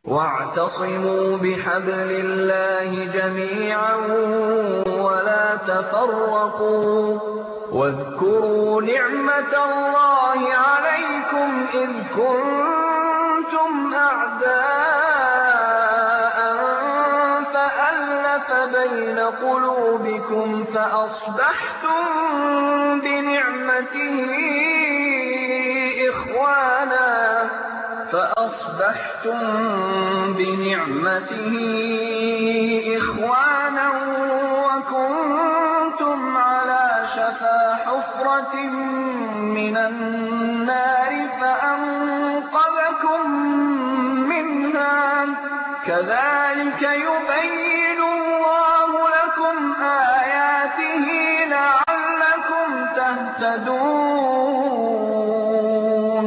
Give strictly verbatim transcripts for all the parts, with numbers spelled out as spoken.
واعتصموا بحبل الله جميعا ولا تفرقوا واذكروا نعمة الله عليكم إذ كنتم أعداء فألف بين قلوبكم فأصبحتم بنعمته إخوانا فأصبحتم بنعمته إخوانا وكنتم على شفا حفرة من النار فأنقذكم منها كذلك يبين الله لكم آياته لعلكم تهتدون.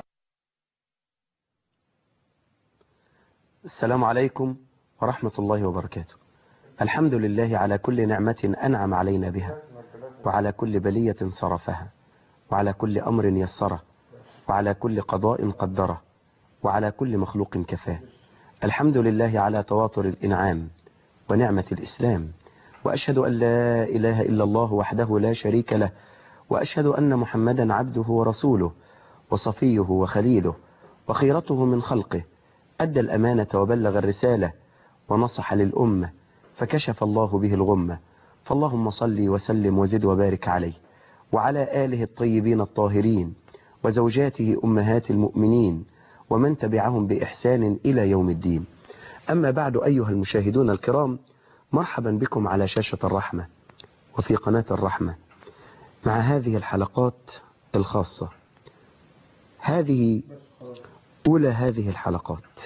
السلام عليكم ورحمة الله وبركاته. الحمد لله على كل نعمة أنعم علينا بها، وعلى كل بلية صرفها، وعلى كل أمر يسره، وعلى كل قضاء قدره، وعلى كل مخلوق كفاه. الحمد لله على تواتر الإنعام ونعمة الإسلام، وأشهد أن لا إله إلا الله وحده لا شريك له، وأشهد أن محمدا عبده ورسوله وصفيه وخليله وخيرته من خلقه، أدى الأمانة وبلغ الرسالة ونصح للأمة فكشف الله به الغمة. فاللهم صل وسلم وزد وبارك عليه وعلى آله الطيبين الطاهرين وزوجاته أمهات المؤمنين ومن تبعهم بإحسان إلى يوم الدين. أما بعد، أيها المشاهدون الكرام، مرحبا بكم على شاشة الرحمة وفي قناة الرحمة مع هذه الحلقات الخاصة. هذه أولى هذه الحلقات،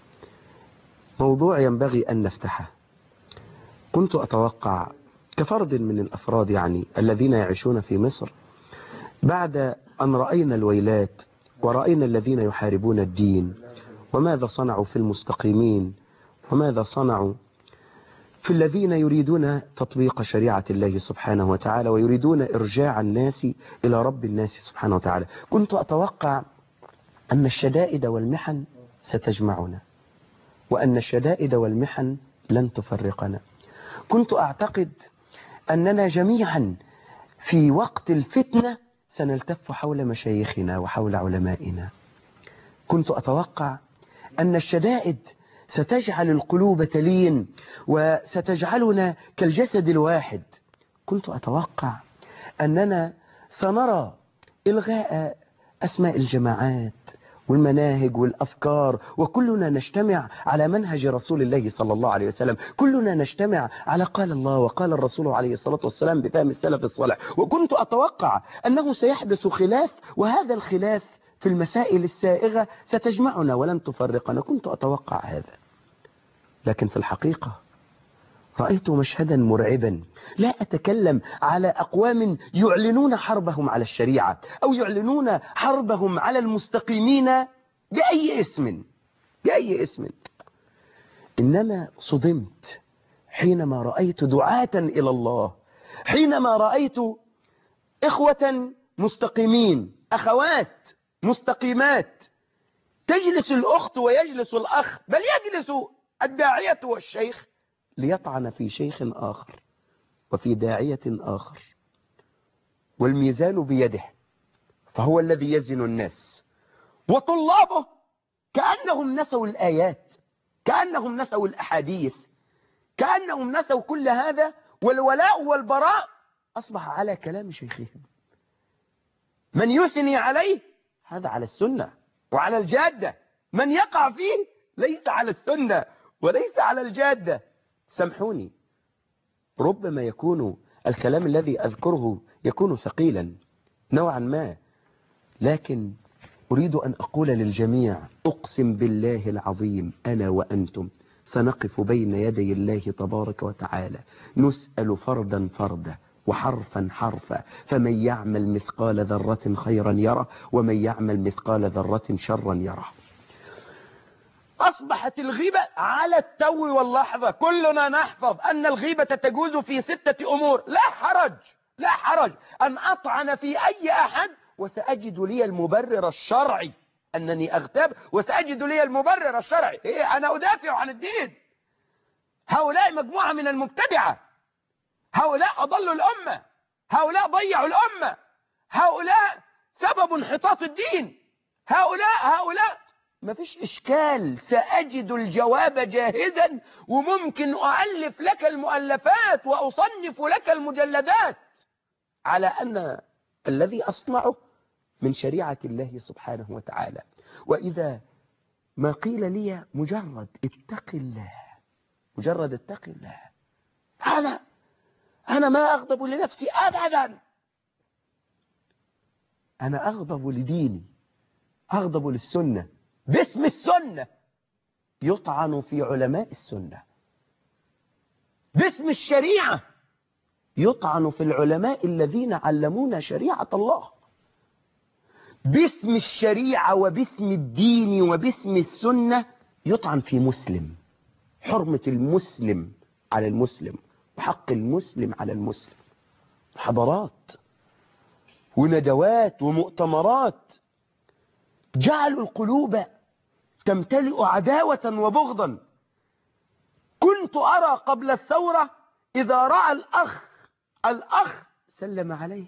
موضوع ينبغي أن نفتحه. كنت أتوقع كفرد من الأفراد يعني الذين يعيشون في مصر، بعد أن رأينا الويلات ورأينا الذين يحاربون الدين وماذا صنعوا في المستقيمين وماذا صنعوا في الذين يريدون تطبيق شريعة الله سبحانه وتعالى ويريدون إرجاع الناس إلى رب الناس سبحانه وتعالى، كنت أتوقع أن الشدائد والمحن ستجمعنا، وأن الشدائد والمحن لن تفرقنا. كنت أعتقد أننا جميعا في وقت الفتنة سنلتف حول مشايخنا وحول علمائنا. كنت أتوقع أن الشدائد ستجعل القلوب تلين وستجعلنا كالجسد الواحد. كنت أتوقع أننا سنرى إلغاء أسماء الجماعات والمناهج والأفكار، وكلنا نجتمع على منهج رسول الله صلى الله عليه وسلم، كلنا نجتمع على قال الله وقال الرسول عليه الصلاة والسلام بفهم السلف الصالح. وكنت أتوقع أنه سيحدث خلاف، وهذا الخلاف في المسائل السائغة ستجمعنا ولن تفرقنا. كنت أتوقع هذا، لكن في الحقيقة رأيت مشهدا مرعبا. لا أتكلم على أقوام يعلنون حربهم على الشريعة أو يعلنون حربهم على المستقيمين بأي اسم بأي اسم إنما صدمت حينما رأيت دعاة إلى الله، حينما رأيت إخوة مستقيمين، أخوات مستقيمات، تجلس الأخت ويجلس الأخ، بل يجلس الداعية والشيخ ليطعن في شيخ آخر وفي داعية آخر، والميزان بيده فهو الذي يزن الناس، وطلابه كأنهم نسوا الآيات، كأنهم نسوا الأحاديث، كأنهم نسوا كل هذا، والولاء والبراء أصبح على كلام شيخهم. من يثني عليه هذا على السنة وعلى الجادة، من يقع فيه ليس على السنة وليس على الجادة. سامحوني، ربما يكون الكلام الذي أذكره يكون ثقيلا نوعا ما، لكن أريد أن أقول للجميع: أقسم بالله العظيم أنا وأنتم سنقف بين يدي الله تبارك وتعالى نسأل فردا فردا وحرفا حرفا، فمن يعمل مثقال ذرة خيرا يره ومن يعمل مثقال ذرة شرا يره. أصبحت الغيبة على التو واللحظة، كلنا نحفظ أن الغيبة تجوز في ستة أمور. لا حرج لا حرج أن أطعن في أي أحد وسأجد لي المبرر الشرعي أنني أغتاب وسأجد لي المبرر الشرعي. إيه، أنا أدافع عن الدين. هؤلاء مجموعة من المبتدعة، هؤلاء أضلوا الأمة، هؤلاء ضيعوا الأمة، هؤلاء سبب انحطاط الدين، هؤلاء هؤلاء ما فيش إشكال، سأجد الجواب جاهزا، وممكن أؤلف لك المؤلفات وأصنف لك المجلدات على أن الذي أصنعه من شريعة الله سبحانه وتعالى. وإذا ما قيل لي مجرد اتق الله، مجرد اتق الله، أنا أنا ما أغضب لنفسي أبدا، أنا أغضب لديني، أغضب للسنة، باسم السنة يطعن في علماء السنة، باسم الشريعة يطعن في العلماء الذين علمونا شريعة الله، باسم الشريعة وباسم الدين وباسم السنة يطعن في مسلم، حرمة المسلم على المسلم وحق المسلم على المسلم. حضارات وندوات ومؤتمرات جعلوا القلوب تمتلئ عداوة وبغضا. كنت أرى قبل الثورة إذا رأى الأخ الأخ سلم عليه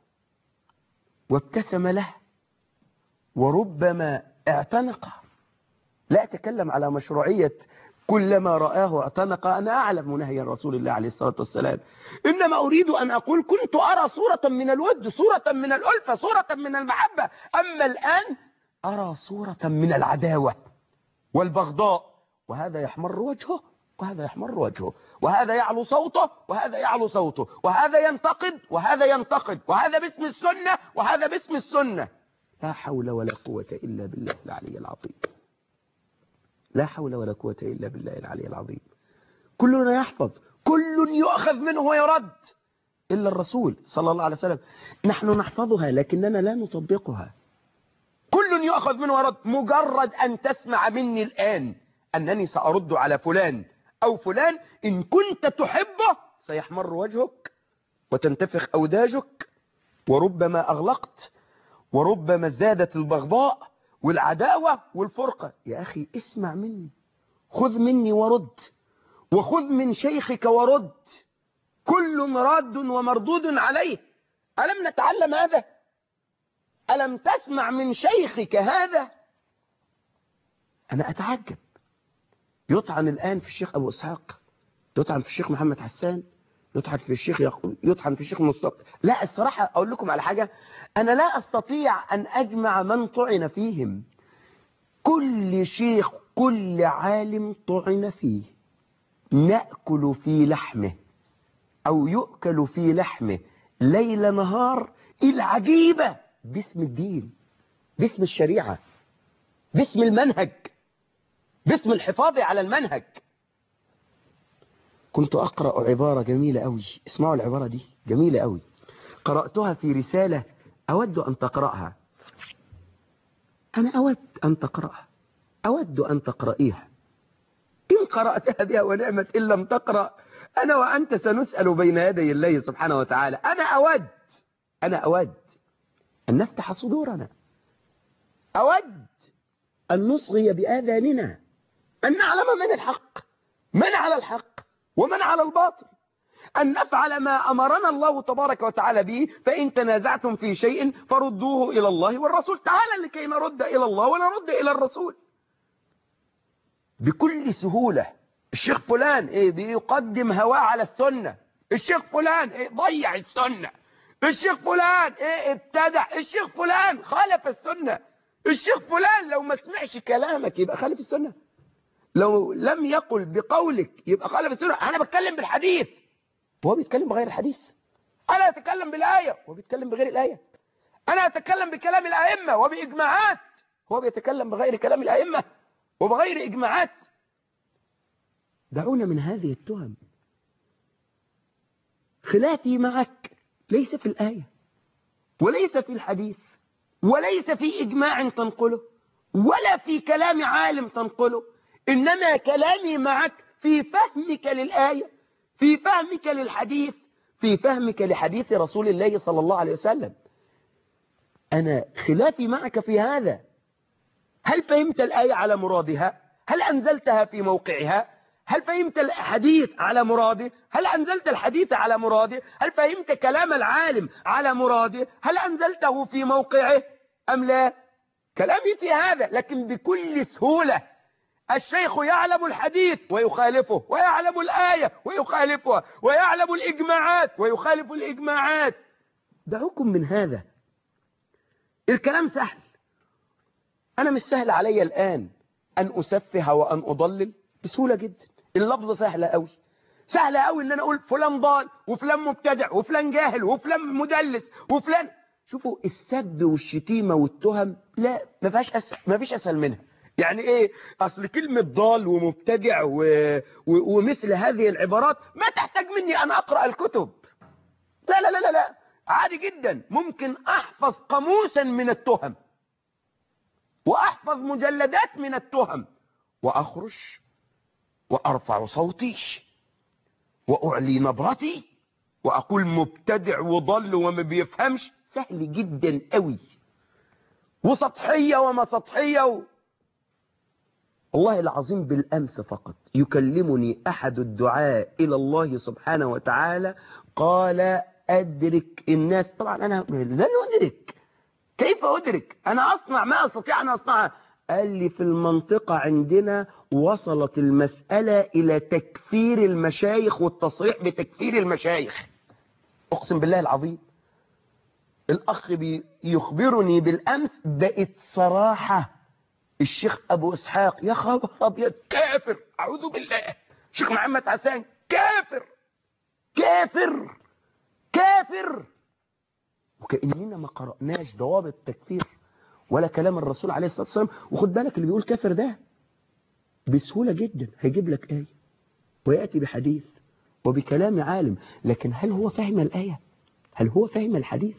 وابتسم له وربما اعتنقه. لا أتكلم على مشروعية كلما رآه اعتنق، أنا أعلم نهي رسول الله عليه الصلاة والسلام، إنما أريد أن أقول كنت أرى صورة من الود، صورة من الألفة، صورة من المحبة. أما الآن أرى صورة من العداوة والبغضاء، وهذا يحمر وجهه وهذا يحمر وجهه، وهذا يعلو صوته وهذا يعلو صوته، وهذا ينتقد وهذا ينتقد، وهذا باسم السنة وهذا باسم السنة. لا حول ولا قوة إلا بالله العلي العظيم، لا حول ولا قوة إلا بالله العلي العظيم. كلنا يحفظ، كل يؤخذ منه ويرد إلا الرسول صلى الله عليه وسلم. نحن نحفظها لكننا لا نطبقها. كل يؤخذ منه ويرد، مجرد أن تسمع مني الآن أنني سأرد على فلان أو فلان، إن كنت تحبه سيحمر وجهك وتنتفخ أوداجك، وربما أغلقت، وربما زادت البغضاء والعداوة والفرقة. يا أخي اسمع مني، خذ مني ورد، وخذ من شيخك ورد، كل راد ومردود عليه. ألم نتعلم هذا؟ ألم تسمع من شيخك هذا؟ أنا أتعجب، يطعن الآن في الشيخ أبو إسحاق، يطعن في الشيخ محمد حسان، يطعن في الشيخ يقول، يطعن في الشيخ مصطفى. لا، الصراحة أقول لكم على حاجة، أنا لا أستطيع أن أجمع من طعن فيهم. كل شيخ كل عالم طعن فيه، نأكل في لحمه أو يؤكل في لحمه ليل نهار. العجيبة باسم الدين، باسم الشريعة، باسم المنهج، باسم الحفاظ على المنهج. كنت أقرأ عبارة جميلة أوي، اسمعوا العبارة دي جميلة أوي، قرأتها في رسالة أود أن تقرأها. أنا أود أن تقرأها، أود أن تقرأيها. إن قرأتها بها ونعمت، إن لم تقرأ أنا وأنت سنسأل بين يدي الله سبحانه وتعالى. أنا أود أنا أود أن نفتح صدورنا، أود أن نصغي بآذاننا، أن نعلم من الحق، من على الحق ومن على الباطل، أن نفعل ما أمرنا الله تبارك وتعالى به. فإن تنازعتم في شيء فردوه إلى الله والرسول. تعالى لكي نرد إلى الله ونرد إلى الرسول بكل سهولة. الشيخ فلان إيه بيقدم هواه على السنة، الشيخ فلان إيه ضيع السنة، الشيخ فلان إيه ابتدع، الشيخ فلان خالف السنة، الشيخ فلان لو ما سمعش كلامك يبقى خالف السنة، لو لم يقل بقولك يبقى خالف السنة. أنا بتكلم بالحديث وهو بيتكلم بغير الحديث، أنا أتكلم بالآية وهو بيتكلم بغير الآية، أنا أتكلم بكلام الأئمة وبإجماعات هو بيتكلم بغير كلام الأئمة وبغير إجماعات. دعونا من هذه التهم. خلافي معك ليس في الآية وليس في الحديث وليس في إجماع تنقله ولا في كلام عالم تنقله، إنما كلامي معك في فهمك للآية، في فهمك للحديث، في فهمك لحديث رسول الله صلى الله عليه وسلم. أنا خلافي معك في هذا، هل فهمت الآية على مرادها؟ هل أنزلتها في موقعها؟ هل فهمت الحديث على مراده؟ هل أنزلت الحديث على مراده؟ هل فهمت كلام العالم على مراده؟ هل أنزلته في موقعه أم لا؟ كلامي في هذا، لكن بكل سهولة. الشيخ يعلم الحديث ويخالفه، ويعلم الآية ويخالفها، ويعلم الإجماعات ويخالف الإجماعات. دعوكم من هذا، الكلام سهل. أنا مش سهل علي الآن أن أسفه وأن أضلل، بسهولة جدا. اللفظ سهلة أوي، سهلة أوي إن أنا أقول فلان ضال وفلان مبتدع وفلان جاهل وفلان مدلس وفلان. شوفوا السب والشتيمة والتهم، لا ما فيهاش أسهل، ما فيش أسهل منها. يعني إيه؟ أصل كلمة ضال ومبتدع و... و... ومثل هذه العبارات ما تحتاج مني أن أقرأ الكتب. لا لا لا لا لا، عادي جدا ممكن أحفظ قاموسا من التهم، وأحفظ مجلدات من التهم، وأخرج وأرفع صوتي وأعلي نبرتي وأقول مبتدع وضل وما بيفهمش. سهل جدا قوي، وسطحية وما سطحية و... والله العظيم بالأمس فقط يكلمني أحد الدعاء إلى الله سبحانه وتعالى، قال أدرك الناس. طبعا أنا لن أدرك، كيف أدرك؟ أنا أصنع ما أستطيع أن أصنعه. قال لي في المنطقة عندنا وصلت المسألة إلى تكفير المشايخ والتصريح بتكفير المشايخ. أقسم بالله العظيم الأخ يخبرني بالأمس بقت صراحة. الشيخ أبو إسحاق يا خبر أبيض كافر، أعوذ بالله. الشيخ محمد حسان كافر كافر كافر. وكأننا ما قرأناش ضوابط التكفير ولا كلام الرسول عليه الصلاة والسلام. وخد بالك اللي بيقول كافر ده بسهولة جدا هيجيب لك آية ويأتي بحديث وبكلام عالم، لكن هل هو فهم الآية؟ هل هو فهم الحديث؟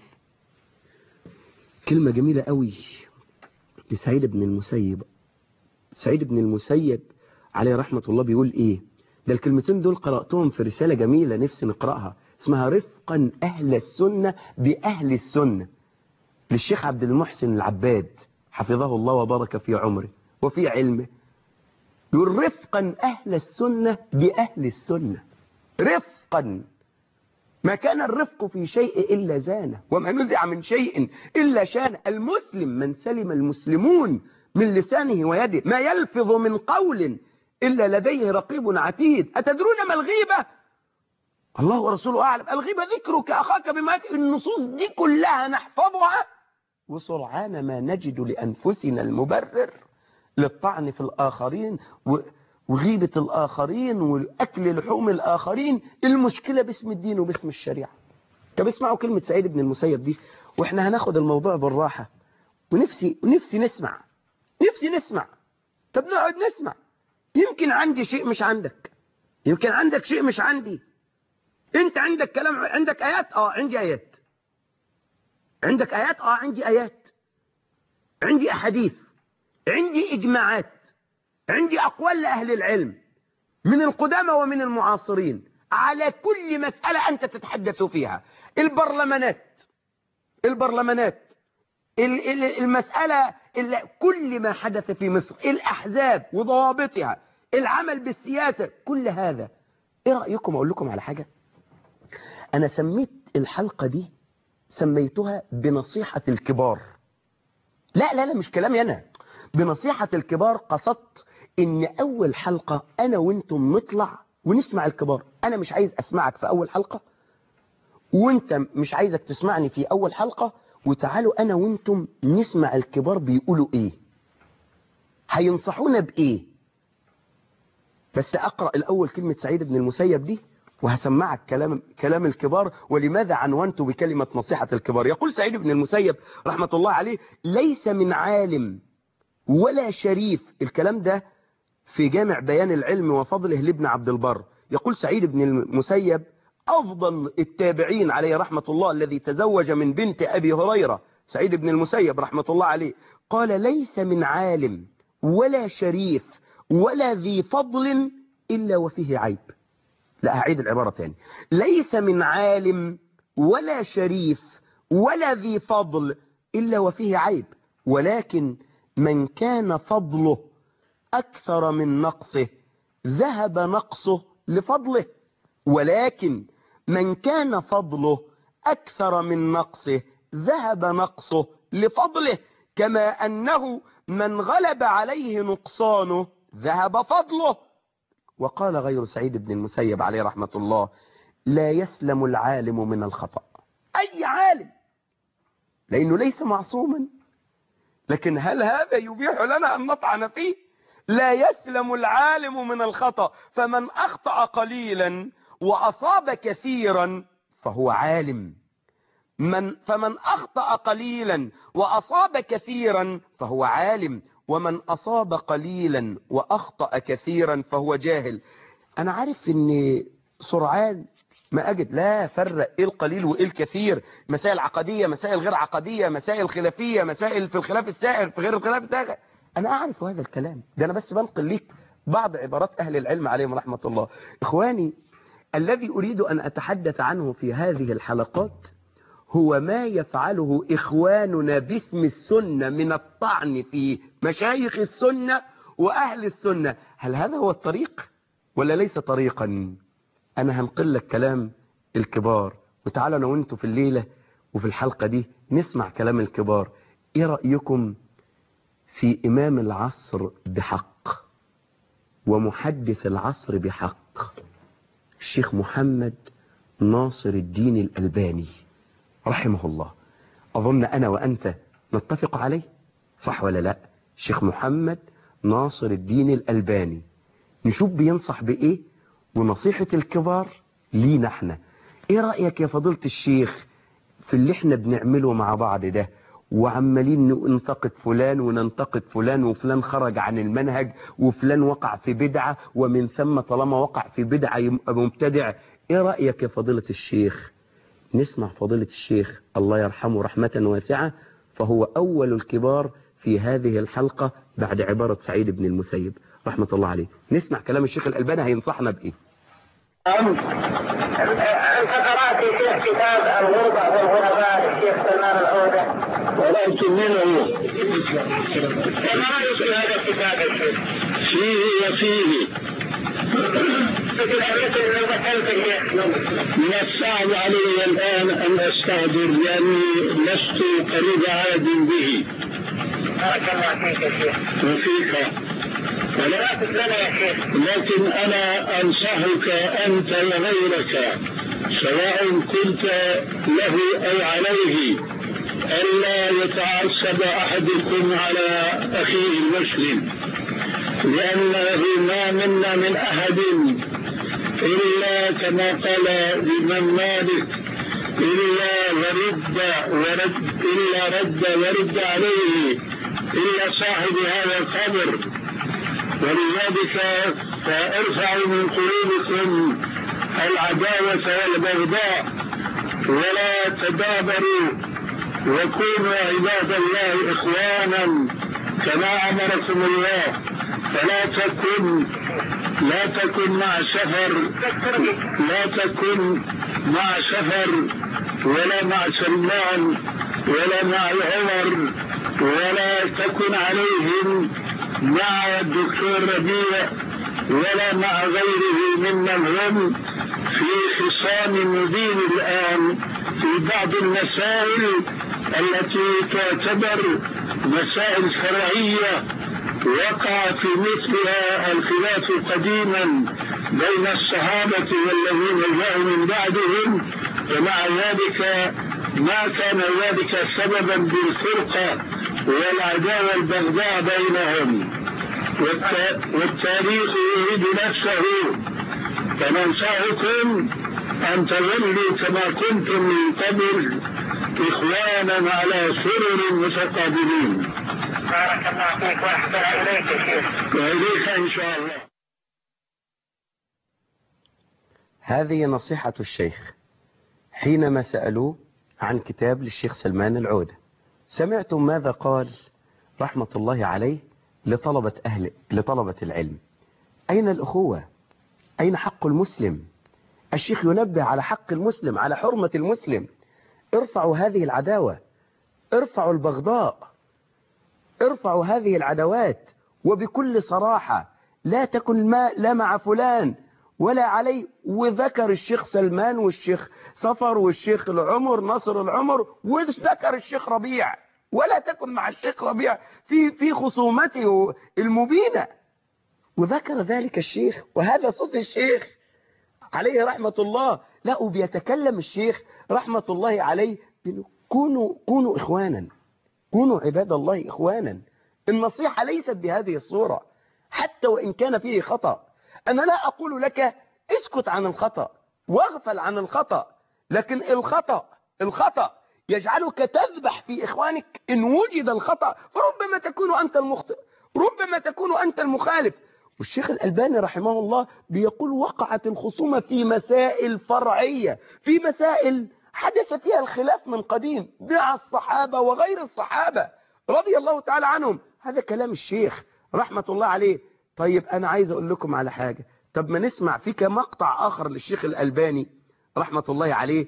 كلمة جميلة قوي لسعيد بن المسيب. سعيد بن المسيب عليه رحمة الله بيقول إيه؟ ده الكلمتين دول قرأتهم في رسالة جميلة نفسي نقرأها، اسمها رفقا أهل السنة بأهل السنة، للشيخ عبد المحسن العباد حفظه الله وبارك في عمره وفي علمه. يقول رفقا أهل السنة بأهل السنة. رفقا، ما كان الرفق في شيء إلا زانه، وما نزع من شيء إلا شانه. المسلم من سلم المسلمون من لسانه ويده، ما يلفظ من قول إلا لديه رقيب عتيد. أتدرون ما الغيبة؟ الله ورسوله أعلم. الغيبة ذكرك أخاك بما يكره. النصوص دي كلها نحفظها، وسرعان ما نجد لأنفسنا المبرر للطعن في الآخرين وغيبة الآخرين والأكل لحوم الآخرين. المشكلة باسم الدين وباسم الشريعة. طب اسمعوا كلمة سعيد بن المسيب دي، وإحنا هناخد الموضوع بالراحة، ونفسي ونفسي نسمع نفسي نسمع. طب نقعد نسمع، يمكن عندي شيء مش عندك، يمكن عندك شيء مش عندي. انت عندك كلام، عندك آيات، اه عندي آيات. عندك آيات، اه عندي آيات. عندي أحاديث، عندي إجماعات، عندي أقوال لأهل العلم من القدامى ومن المعاصرين على كل مسألة أنت تتحدث فيها. البرلمانات البرلمانات المسألة، كل ما حدث في مصر، الأحزاب وضوابطها، العمل بالسياسة، كل هذا. إيه رأيكم أقول لكم على حاجة؟ أنا سميت الحلقة دي، سميتها بنصيحة الكبار. لا لا لا مش كلامي أنا، بنصيحة الكبار. قصدت إن أول حلقة أنا وإنتم نطلع ونسمع الكبار. أنا مش عايز أسمعك في أول حلقة، وإنت مش عايزك تسمعني في أول حلقة. وتعالوا أنا وإنتم نسمع الكبار بيقولوا إيه، هينصحونا بإيه. بس أقرأ الأول كلمة سعيد بن المسيب دي، وهسمعك كلام كلام الكبار ولماذا عنونت بكلمة نصيحة الكبار. يقول سعيد بن المسيب رحمة الله عليه: ليس من عالم ولا شريف. الكلام ده في جامع بيان العلم وفضله لابن عبد البر. يقول سعيد بن المسيب أفضل التابعين عليه رحمة الله، الذي تزوج من بنت أبي هريرة، سعيد بن المسيب رحمة الله عليه، قال: ليس من عالم ولا شريف ولا ذي فضل إلا وفيه عيب. لا هعيد العبارة تاني: ليس من عالم ولا شريف ولا ذي فضل إلا وفيه عيب، ولكن من كان فضله أكثر من نقصه ذهب نقصه لفضله، ولكن من كان فضله أكثر من نقصه ذهب نقصه لفضله، كما أنه من غلب عليه نقصانه ذهب فضله. وقال غير سعيد بن المسيب عليه رحمة الله: لا يسلم العالم من الخطأ. أي عالم، لأنه ليس معصوما، لكن هل هذا يبيح لنا أن نطعن فيه؟ لا يسلم العالم من الخطأ، فمن أخطأ قليلا وأصاب كثيرا فهو عالم، من فمن أخطأ قليلا وأصاب كثيرا فهو عالم، ومن أصاب قليلا وأخطأ كثيرا فهو جاهل. أنا عارف أن سرعان ما أجد لا فرق إيه القليل وإيه الكثير، مسائل عقدية، مسائل غير عقدية، مسائل خلافية، مسائل في الخلاف السائر، في غير الخلاف السائر. أنا أعرف هذا الكلام ده، أنا بس بنقل لك بعض عبارات أهل العلم عليهم رحمة الله. إخواني، الذي أريد أن أتحدث عنه في هذه الحلقات هو ما يفعله إخواننا باسم السنة من الطعن في مشايخ السنة وأهل السنة. هل هذا هو الطريق ولا ليس طريقا؟ أنا هنقل لك كلام الكبار، وتعالوا أنا وانتوا في الليلة وفي الحلقة دي نسمع كلام الكبار. إيه رأيكم في إمام العصر بحق ومحدث العصر بحق الشيخ محمد ناصر الدين الألباني رحمه الله؟ أظن أنا وأنت نتفق عليه، صح ولا لا؟ الشيخ محمد ناصر الدين الألباني، نشوف بينصح بإيه ونصيحة الكبار لينا احنا. ايه رأيك يا فضيلة الشيخ في اللي احنا بنعمله مع بعض ده، وعمالين ننتقد فلان وننتقد فلان، وفلان خرج عن المنهج، وفلان وقع في بدعة، ومن ثم طالما وقع في بدعة يبقى مبتدع؟ ايه رأيك يا فضيلة الشيخ؟ نسمع فضيلة الشيخ الله يرحمه رحمة واسعة، فهو أول الكبار في هذه الحلقة بعد عبارة سعيد بن المسيب رحمة الله عليه. نسمع كلام الشيخ الألباني هينصحنا بإيه. أنت قرأت في كتاب الغربة والغرباء للشيخ سلمان العودة، ولكن منه فما رأيك في هذا الكتاب الشيخ؟ فيه وفيه من الصعب علي الآن أن أستعذر لأني لست قريب عهد به. بارك الله فيك يا شيخ. وفيك. لكن أنا أنصحك أنت وغيرك سواء كنت له أو عليه ألا يتعصب أحدكم على أخيه المسلم، لأنه ما منا من أحد إلا كما قال الإمام مالك إلا ورد ورد إلا رد ورد عليه إلا صاحب هذا القبر. ولذلك فارفعوا من قلوبكم العداوة والبغضاء ولا تدابروا، وكونوا عباد الله إخوانا كما أمركم الله. فلا تكن لا تكن مع سفر لا تكن مع سفر ولا مع سلمان ولا مع عمر، ولا تكن عليهم مع الدكتور ربيع ولا مع غيره ممن هم في خصام مبين الآن في بعض المسائل التي تعتبر مسائل شرعية وقع في مثلها الخلاف قديما بين الصحابة والذين جاءوا من بعدهم، ومع ذلك ما كان ذلك سببا بالفرقة والعداوة والبغضاء بينهم، والتاريخ يريد نفسه. فننصحكم أن تظلوا كما كنتم من قبل إخوانا على سرر متقابلين. بارك الله فيك وأحسن إليك يا شيخ. وإليك إن شاء الله. هذه نصيحة الشيخ حينما سألوه عن كتاب للشيخ سلمان العودة. سمعتم ماذا قال رحمة الله عليه لطلبة أهل لطلبة العلم؟ أين الأخوة؟ أين حق المسلم؟ الشيخ ينبه على حق المسلم، على حرمة المسلم. ارفعوا هذه العداوة، ارفعوا البغضاء، ارفعوا هذه العداوات وبكل صراحة، لا تكن ما لا مع فلان ولا علي. وذكر الشيخ سلمان والشيخ صفر والشيخ العمر نصر العمر، وذكر الشيخ ربيع، ولا تكن مع الشيخ ربيع في في خصومته المبينة. وذكر ذلك الشيخ، وهذا صوت الشيخ عليه رحمة الله. لا، وبيتكلم الشيخ رحمة الله عليه: كونوا كونوا إخوانا، كونوا عباد الله إخوانا. النصيحة ليست بهذه الصورة حتى وإن كان فيه خطأ. أنا لا أقول لك اسكت عن الخطأ واغفل عن الخطأ، لكن الخطأ الخطأ يجعلك تذبح في إخوانك. إن وجد الخطأ فربما تكون أنت المخطئ، ربما تكون أنت المخالف. والشيخ الألباني رحمه الله بيقول: وقعت الخصومة في مسائل فرعية، في مسائل حدث فيها الخلاف من قديم مع الصحابة وغير الصحابة رضي الله تعالى عنهم. هذا كلام الشيخ رحمة الله عليه. طيب أنا عايز أقول لكم على حاجة. طب ما نسمع فيك مقطع آخر للشيخ الألباني رحمة الله عليه،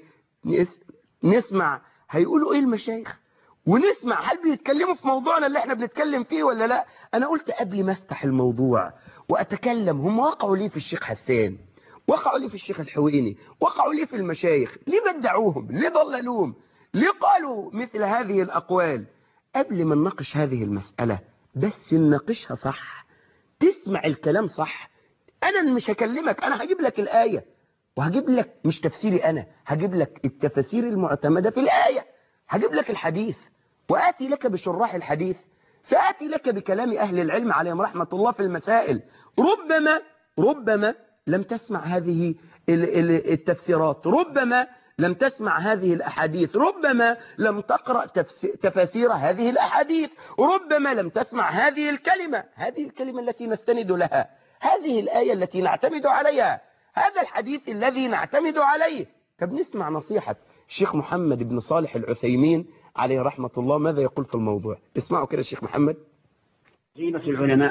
نسمع هيقولوا إيه المشايخ، ونسمع هل بيتكلموا في موضوعنا اللي احنا بنتكلم فيه ولا لا. أنا قلت قبل ما أفتح الموضوع وأتكلم، هم وقعوا ليه في الشيخ حسان، وقعوا ليه في الشيخ الحويني، وقعوا ليه في المشايخ، ليه بدعوهم، ليه ضللوهم، ليه قالوا مثل هذه الأقوال. قبل ما نناقش هذه المسألة بس نناقشها صح، تسمع الكلام صح. أنا مش هكلمك، أنا هجيب لك الآية، وهجيب لك مش تفسيري أنا، هجيب لك التفاسير المعتمدة في الآية، هجيب لك الحديث، وآتي لك بشراح الحديث، سآتي لك بكلام أهل العلم عليهم رحمة الله في المسائل. ربما ربما لم تسمع هذه التفسيرات، ربما لم تسمع هذه الأحاديث، ربما لم تقرأ تفاسير هذه الأحاديث، ربما لم تسمع هذه الكلمة، هذه الكلمة التي نستند لها، هذه الآية التي نعتمد عليها، هذا الحديث الذي نعتمد عليه. طب نسمع نصيحة الشيخ محمد بن صالح العثيمين عليه رحمة الله ماذا يقول في الموضوع. اسمعوا كده الشيخ محمد. غيبة العلماء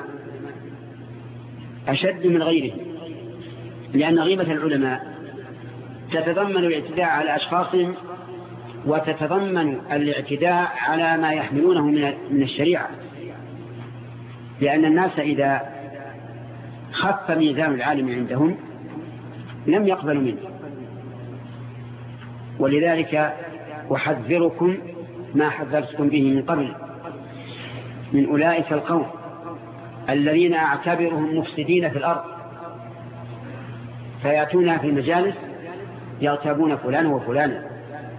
أشد من غيرهم، لأن غيبة العلماء تتضمن الاعتداء على أشخاصهم، وتتضمن الاعتداء على ما يحملونه من الشريعة، لأن الناس إذا خف ميزان العالم عندهم لم يقبلوا منه. ولذلك أحذركم ما حذرتكم به من قبل من أولئك القوم الذين أعتبرهم مفسدين في الأرض، فيأتون في المجالس يغتابون فلان وفلان،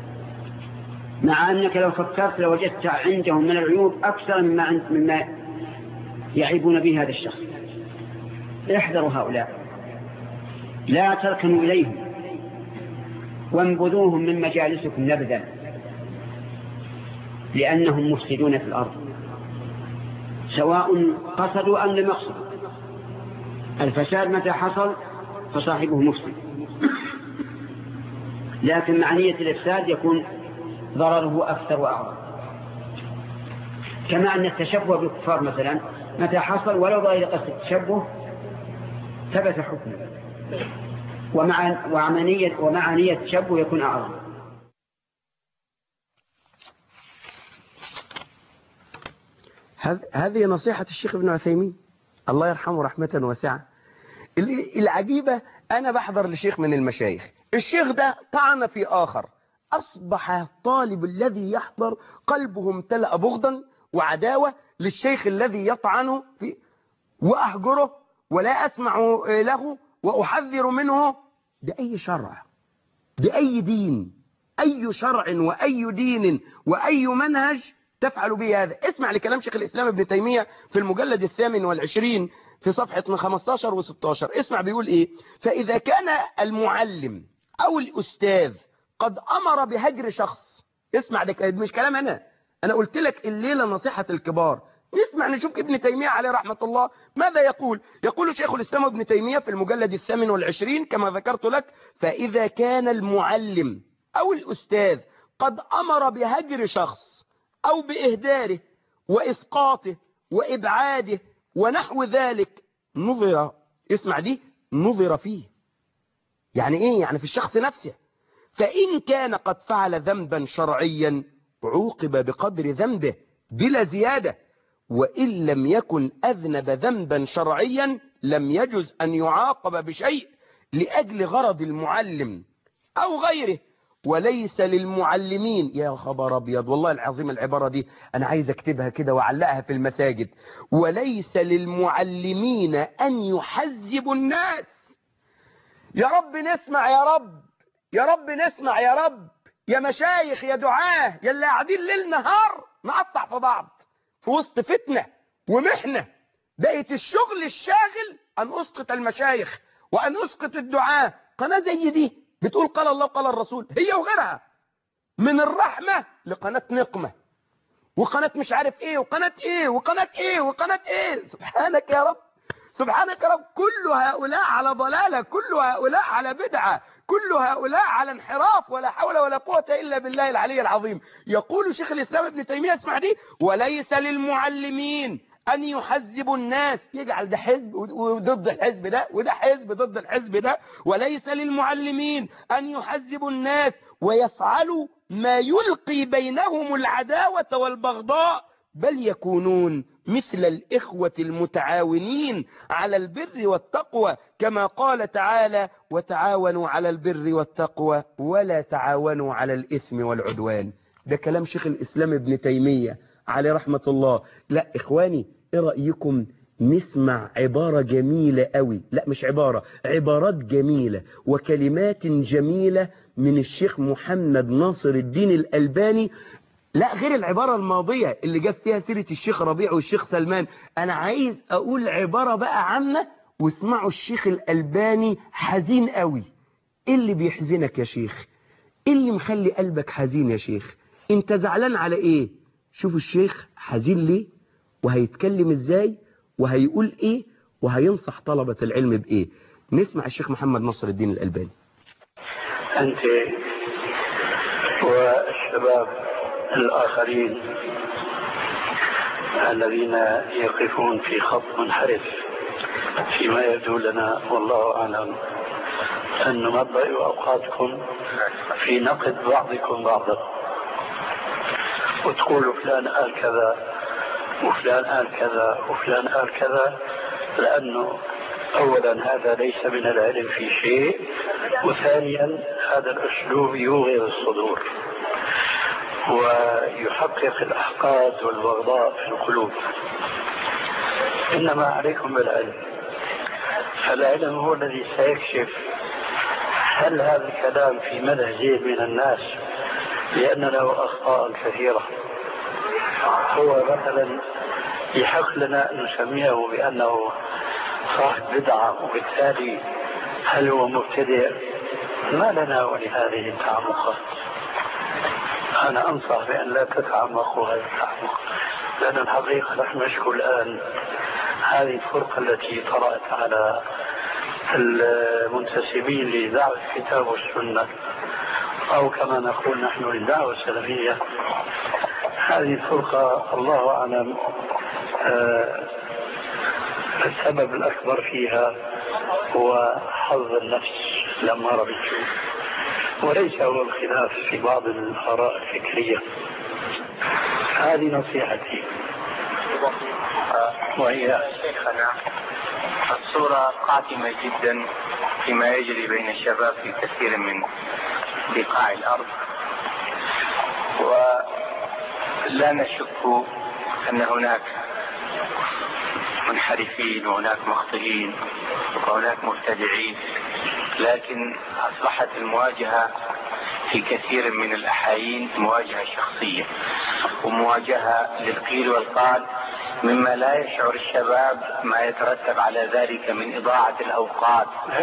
مع أنك لو فكرت لوجدت عندهم من العيوب أكثر مما, مما يعيبون به هذا الشخص. احذروا هؤلاء، لا تركنوا إليهم وانبذوهم من مجالسكم نبذا، لأنهم مفسدون في الأرض، سواء قصدوا أم لم يقصدوا. الفساد متى حصل فصاحبه مفسد، لكن مع نية الإفساد يكون ضرره أكثر وأعظم. كما أن التشبه بالكفار مثلا متى حصل ولو غير قصد التشبه ثبت حكمه، ومع ومع ومع نية التشبه يكون أعظم. هذه نصيحة الشيخ ابن عثيمين الله يرحمه رحمة واسعة. العجيبة أنا بحضر لشيخ من المشايخ، الشيخ ده طعن في آخر، أصبح الطالب الذي يحضر قلبه امتلأ بغضا وعداوة للشيخ الذي يطعن في، وأهجره ولا أسمع له وأحذر منه. بأي شرع، بأي دين، أي شرع وأي دين وأي منهج تفعل به هذا؟ اسمع لكلام شيخ الإسلام ابن تيمية في المجلد الثامن والعشرين في صفحة خمستاشر وستاشر. اسمع بيقول إيه: فإذا كان المعلم أو الأستاذ قد أمر بهجر شخص، اسمع ده مش كلام أنا، أنا قلت لك الليلة نصيحة الكبار، نسمع نشوف ابن تيمية عليه رحمة الله ماذا يقول. يقول شيخ الإسلام ابن تيمية في المجلد الثامن والعشرين كما ذكرت لك: فإذا كان المعلم أو الأستاذ قد أمر بهجر شخص أو بإهداره وإسقاطه وإبعاده ونحو ذلك، نظر، اسمع دي، نظر فيه. يعني إيه؟ يعني في الشخص نفسه. فإن كان قد فعل ذنبا شرعيا عوقب بقدر ذنبه بلا زيادة، وإن لم يكن أذنب ذنبا شرعيا لم يجز أن يعاقب بشيء لأجل غرض المعلم أو غيره. وليس للمعلمين، يا خبر أبيض والله العظيم العبارة دي أنا عايز أكتبها كده وأعلقها في المساجد. وليس للمعلمين أن يحذبوا الناس. يا رب نسمع، يا رب يا رب نسمع، يا رب يا مشايخ يا دعاه يا اللي قاعدين ليل نهار نقطع في بعض في وسط فتنة ومحنة. بقيت الشغل الشاغل أن أسقط المشايخ وأن أسقط الدعاة. قناة زي دي بتقول قال الله قال الرسول، هي وغيرها، من الرحمة لقناة نقمة وقناة مش عارف ايه وقناة ايه وقناة ايه وقناة ايه. سبحانك يا رب، سبحانك يا رب. كل هؤلاء على ضلالة، كل هؤلاء على بدعة، كل هؤلاء على انحراف، ولا حول ولا قوة إلا بالله العلي العظيم. يقول شيخ الإسلام ابن تيمية، اسمع دي: وليس للمعلمين أن يحذبوا الناس. يجعل ده حزب وضد الحزب ده، وده حزب ضد الحزب ده. وليس للمعلمين أن يحذبوا الناس ويفعلوا ما يلقي بينهم العداوة والبغضاء، بل يكونون مثل الإخوة المتعاونين على البر والتقوى، كما قال تعالى: وتعاونوا على البر والتقوى ولا تعاونوا على الإثم والعدوان. ده كلام شيخ الإسلام ابن تيمية عليه رحمة الله. لا إخواني، إيه رأيكم نسمع عبارة جميلة قوي، لا مش عبارة، عبارات جميلة وكلمات جميلة من الشيخ محمد ناصر الدين الألباني. لا غير العبارة الماضية اللي جاب فيها سيرة الشيخ ربيع والشيخ سلمان. أنا عايز أقول عبارة بقى عامة، واسمعوا الشيخ الألباني حزين قوي. إيه اللي بيحزنك يا شيخ؟ إيه اللي مخلي قلبك حزين يا شيخ؟ أنت زعلان على إيه؟ شوفوا الشيخ حزين ليه، وهيتكلم إزاي، وهيقول إيه، وهينصح طلبة العلم بإيه. نسمع الشيخ محمد ناصر الدين الألباني. أنت والشباب الآخرين الذين يقفون في خط منحرف فيما يبدو لنا والله أعلم أن نضيع أوقاتكم في نقد بعضكم بعضا، وتقولوا فلان قال كذا وفلان قال كذا وفلان قال كذا، لأنه أولا هذا ليس من العلم في شيء، وثانيا هذا الأسلوب يوغر الصدور ويحقق الأحقاد والبغضاء في القلوب. إنما عليكم بالعلم، فالعلم هو الذي سيكشف هل هذا الكلام في مدح زيد من الناس لأن له أخطاء كثيرة، هو مثلا يحق لنا أن نسميه بأنه صاحب بدعة، وبالتالي هل هو مبتدئ؟ ما لنا ولهذه التعمقات. أنا أنصح بأن لا تتعمقوا هذا التعمق، لأن الحقيقة نحن نشكو الآن هذه الفرقة التي طرأت على المنتسبين لدعوة الكتاب والسنة، أو كما نقول نحن للدعوة السلفية. هذه الفرقة الله أعلم آه السبب الأكبر فيها هو حظ النفس الأمارة بالسوء، وليس هو الخلاف في بعض الآراء الفكرية. هذه نصيحتي. وهي شيخنا، الصورة قاتمة جدا فيما يجري بين الشباب في كثير من بقاع الأرض، ولا نشك أن هناك منحرفين وهناك مخطئين وهناك مبتدعين، لكن أصبحت المواجهة في كثير من الأحايين مواجهة شخصية ومواجهة للقيل والقال، مما لا يشعر الشباب ما يترتب على ذلك من إضاعة الأوقات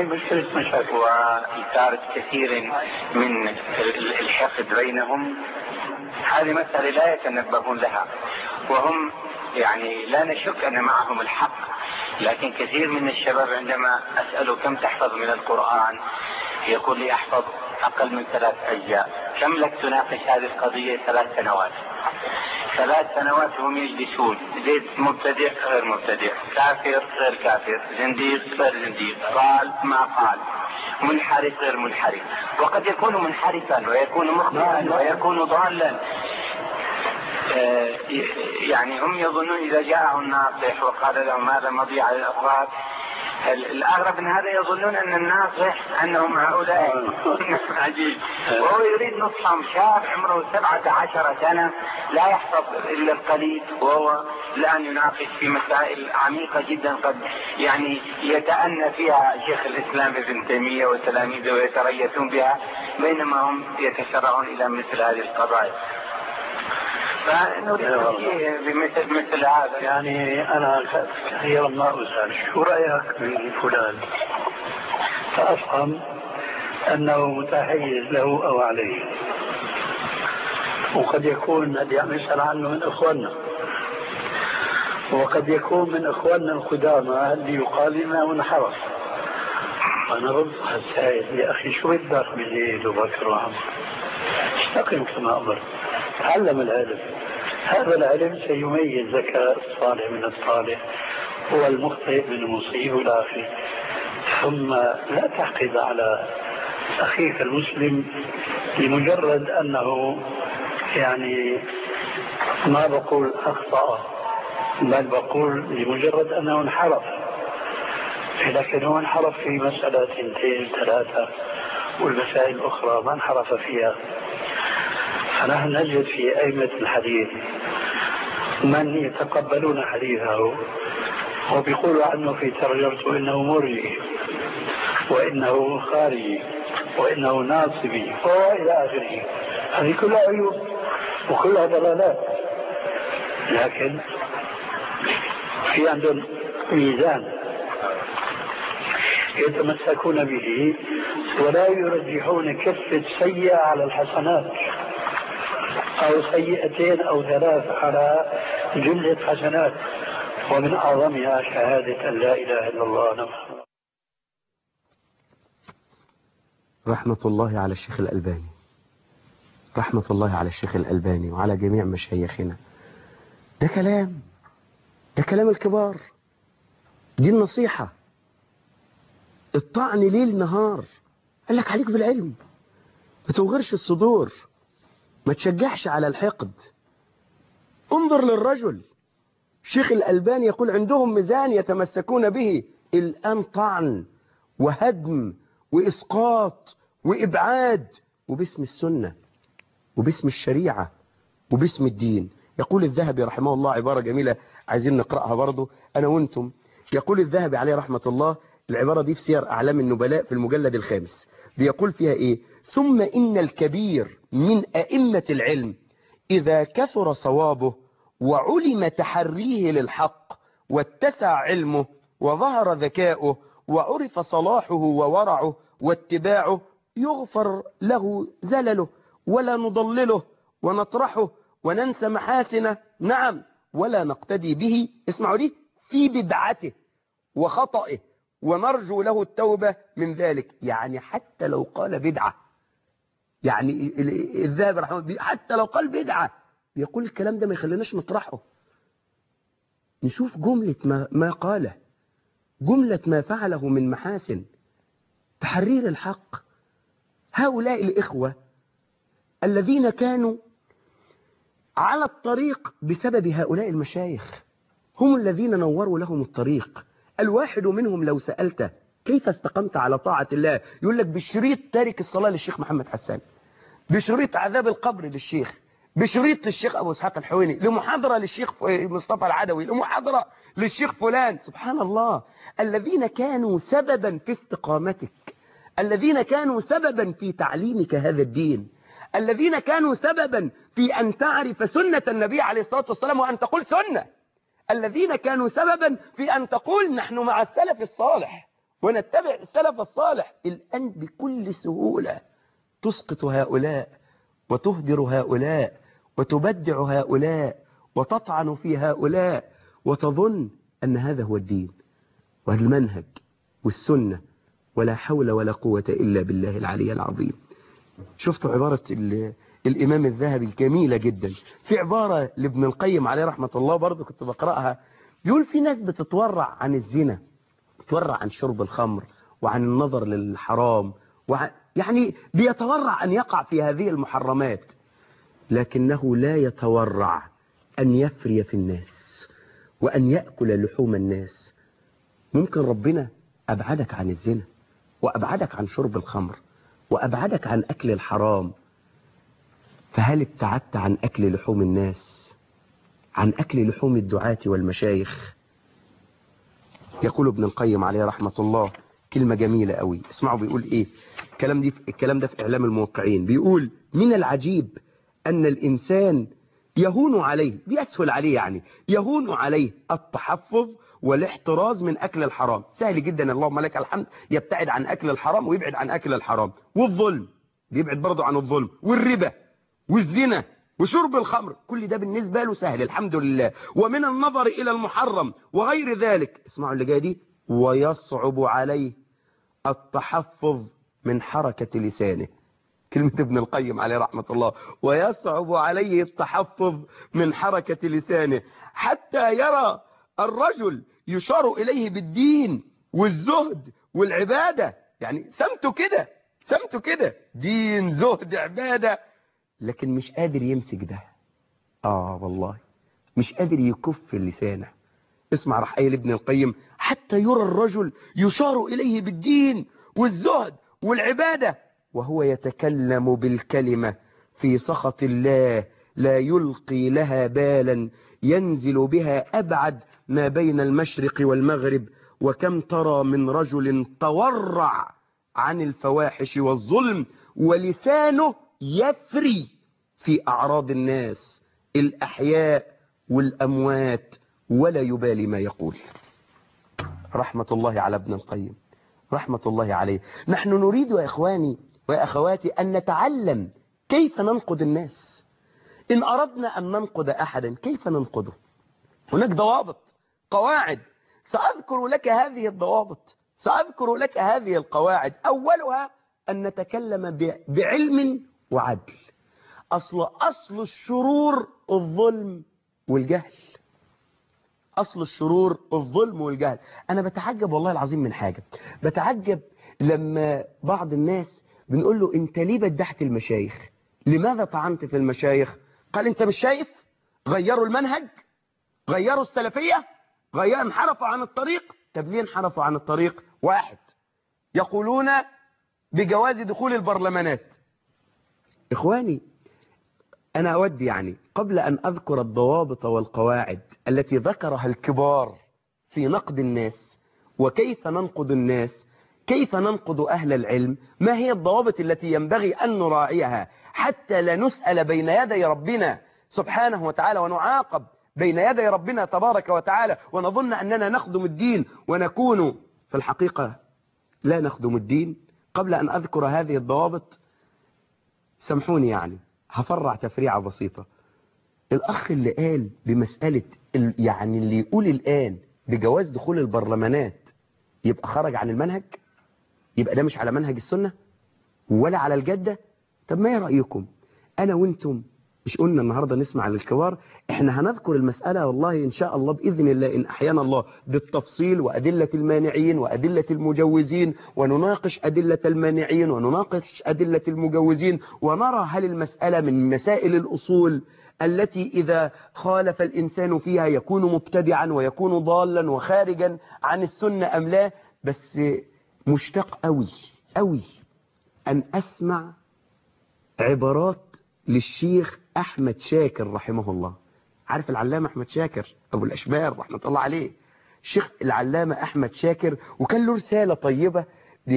وإثارة كثير من الحقد بينهم. هذه مسألة لا يتنبهون لها، وهم يعني لا نشك أن معهم الحق، لكن كثير من الشباب عندما أسأله كم تحفظ من القرآن يقول لي أحفظ أقل من ثلاث أجزاء. كم لك تناقش هذه القضية؟ ثلاث سنوات. ثلاث سنوات هم يجلسون، زيد مبتدع غير مبتدع، كافر غير كافر، زنديق غير زنديق، قال ما قال، منحرف غير منحرف، وقد يكون منحرفا ويكون مخطئا ويكون ضالا. يعني هم يظنون إذا جاءهم الناصح وقال لهم هذا مضيعة للأفراد، الأغرب من هذا يظنون أن الناصح أنهم هؤلاء عجيب، وهو يريد نصحهم. شاب عمره سبعة عشر سنة لا يحفظ إلا القليل، وهو الآن يناقش في مسائل عميقة جدا قد يعني يتأنى فيها شيخ الإسلام ابن تيمية وتلاميذه ويتريثون بها، بينما هم يتسرعون إلى مثل هذه القضايا. فنريد بمثل مثل هذا. يعني أنا كثيرا ما أسأل شو رأيك من فلان، فأفهم أنه متحيز له أو عليه، وقد يكون اللي عم يسأل عنه من إخواننا، وقد يكون من إخواننا القدامى اللي يقال إنه انحرف. أنا رد السائل يا أخي شو بدك من زيد وبكر وعمر؟ استقم كما أمر، تعلم العلم، هذا العلم سيميز ذكاء الصالح من الصالح والمخطئ من المصيب إلى آخره. ثم لا تحقد على أخيك المسلم لمجرد أنه يعني ما بقول أخطأ، بل بقول لمجرد أنه انحرف، لكن هو انحرف في مسألة اثنتين ثلاثة والمسائل الأخرى ما انحرف فيها. فنحن نجد في أئمة الحديث من يتقبلون حديثه وبيقولوا عنه في ترجمته إنه مرجئ وإنه خارجي وإنه ناصبي وإلى آخره. هذه كلها عيوب وكلها ضلالات، لكن في عندهم ميزان يتمسكون به ولا يرجحون كفة سيئة على الحسنات أو سيئتين أو ثلاث على جملة حسنات، ومن أعظمها شهادة أن لا إله إلا الله نفسه. رحمة الله على الشيخ الألباني، رحمة الله على الشيخ الألباني وعلى جميع مشايخنا. ده كلام، ده كلام الكبار، دي النصيحة. الطعن ليل نهار، قال لك عليك بالعلم، ما توغرش الصدور، ما تشجعش على الحقد. انظر للرجل شيخ الألباني يقول عندهم ميزان يتمسكون به، الآن طعن وهدم وإسقاط وإبعاد، وباسم السنة وباسم الشريعة وباسم الدين. يقول الذهبي رحمه الله عبارة جميلة عايزين نقرأها برضو أنا وانتم. يقول الذهبي عليه رحمة الله، العبارة دي في سير أعلام النبلاء في المجلد الخامس، بيقول فيها إيه؟ ثم إن الكبير من أئمة العلم إذا كثر صوابه وعلم تحريه للحق واتسع علمه وظهر ذكاؤه وعرف صلاحه وورعه واتباعه، يغفر له زلله ولا نضلله ونطرحه وننسى محاسنه، نعم، ولا نقتدي به، اسمعوا لي، في بدعته وخطئه ونرجو له التوبة من ذلك. يعني حتى لو قال بدعة، يعني الذهبي رحمه الله حتى لو قال بدعة بيقول الكلام ده ما يخليناش نطرحه، نشوف جملة ما, ما قاله، جملة ما فعله من محاسن تحرير الحق. هؤلاء الإخوة الذين كانوا على الطريق بسبب هؤلاء المشايخ هم الذين نوروا لهم الطريق. الواحد منهم لو سألته كيف استقمت على طاعة الله يقول لك بشريط تارك الصلاة للشيخ محمد حسان، بشريط عذاب القبر للشيخ، بشريط للشيخ أبو إسحاق الحويني، لمحاضرة للشيخ مصطفى العدوي، لمحاضرة للشيخ فلان. سبحان الله، الذين كانوا سببا في استقامتك، الذين كانوا سببا في تعليمك هذا الدين، الذين كانوا سببا في أن تعرف سنة النبي عليه الصلاة والسلام وأن تقول سنة، الذين كانوا سببا في أن تقول نحن مع السلف الصالح ونتبع السلف الصالح. الآن بكل سهولة تسقط هؤلاء وتهدر هؤلاء وتبدع هؤلاء وتطعن في هؤلاء وتظن أن هذا هو الدين والمنهج والسنة، ولا حول ولا قوة إلا بالله العلي العظيم. شفتوا عبارة الإمام الذهبي الجميلة جدا، في عبارة لابن القيم عليه رحمة الله برضو كنت بقرأها، يقول في ناس بتتورع عن الزنا، بتتورع عن شرب الخمر وعن النظر للحرام، وعن يعني بيتورع أن يقع في هذه المحرمات، لكنه لا يتورع أن يفري في الناس وأن يأكل لحوم الناس. ممكن ربنا أبعدك عن الزنا وأبعدك عن شرب الخمر وأبعدك عن أكل الحرام، فهل ابتعدت عن أكل لحوم الناس، عن أكل لحوم الدعاة والمشايخ؟ يقول ابن القيم عليه رحمة الله كلمة جميلة قوي، اسمعوا بيقول إيه الكلام, دي الكلام ده في إعلام الموقعين. بيقول: من العجيب أن الإنسان يهون عليه، بيسهل عليه يعني يهون عليه التحفظ والاحتراز من أكل الحرام. سهل جدا اللهم لك الحمد يبتعد عن أكل الحرام ويبعد عن أكل الحرام، والظلم بيبعد برضه عن الظلم، والربا والزنا وشرب الخمر، كل ده بالنسبة له سهل الحمد لله. ومن النظر إلى المحرم وغير ذلك، اسمعوا اللي جاي دي: ويصعب عليه التحفظ من حركة لسانه. كلمة ابن القيم عليه رحمة الله: ويصعب عليه التحفظ من حركة لسانه، حتى يرى الرجل يشار إليه بالدين والزهد والعبادة، يعني سمته كده سمته كده دين زهد عبادة، لكن مش قادر يمسك ده. آه والله مش قادر يكف لسانه. اسمع راح قايل ابن القيم: حتى يرى الرجل يشار إليه بالدين والزهد والعبادة وهو يتكلم بالكلمة في سخط الله لا يلقي لها بالا، ينزل بها أبعد ما بين المشرق والمغرب. وكم ترى من رجل تورع عن الفواحش والظلم ولسانه يثري في أعراض الناس الأحياء والأموات ولا يبالي ما يقول. رحمة الله على ابن القيم رحمة الله عليه. نحن نريد يا إخواني وأخواتي أن نتعلم كيف ننقد الناس. إن أردنا أن ننقد أحدا كيف ننقده؟ هناك ضوابط قواعد، سأذكر لك هذه الضوابط، سأذكر لك هذه القواعد. أولها أن نتكلم بعلم وعدل. أصل أصل الشرور الظلم والجهل، أصل الشرور الظلم والجهل. أنا بتعجب والله العظيم من حاجة، بتعجب لما بعض الناس بنقول له: أنت ليه بدحت المشايخ؟ لماذا طعنت في المشايخ؟ قال: أنت مش شايف؟ غيروا المنهج، غيروا السلفية، غيروا انحرفوا عن الطريق. طب ليه انحرفوا عن الطريق؟ واحد، يقولون بجواز دخول البرلمانات. إخواني أنا أود يعني قبل أن أذكر الضوابط والقواعد التي ذكرها الكبار في نقد الناس وكيف ننقد الناس، كيف ننقد أهل العلم، ما هي الضوابط التي ينبغي أن نراعيها حتى لا نسأل بين يدي ربنا سبحانه وتعالى ونعاقب بين يدي ربنا تبارك وتعالى ونظن أننا نخدم الدين ونكون في الحقيقة لا نخدم الدين. قبل أن أذكر هذه الضوابط سامحوني يعني هفرع تفريعة بسيطة. الأخ اللي قال بمسألة يعني اللي يقول الآن بجواز دخول البرلمانات يبقى خرج عن المنهج، يبقى ده مش على منهج السنة ولا على الجدة. طب ما رأيكم أنا وانتم مش قلنا النهاردة نسمع للكبار؟ احنا هنذكر المسألة والله إن شاء الله بإذن الله إن أحيانا الله بالتفصيل وأدلة المانعين وأدلة المجوزين، ونناقش أدلة المانعين ونناقش أدلة المجوزين، ونرى هل المسألة من مسائل الأصول التي إذا خالف الإنسان فيها يكون مبتدعا ويكون ضالا وخارجا عن السنة أم لا. بس مشتاق أوي أوي أن أسمع عبارات للشيخ أحمد شاكر رحمه الله. عارف العلامة أحمد شاكر أبو الأشبار رحمة الله عليه؟ الشيخ العلامة أحمد شاكر، وكان له رسالة طيبة،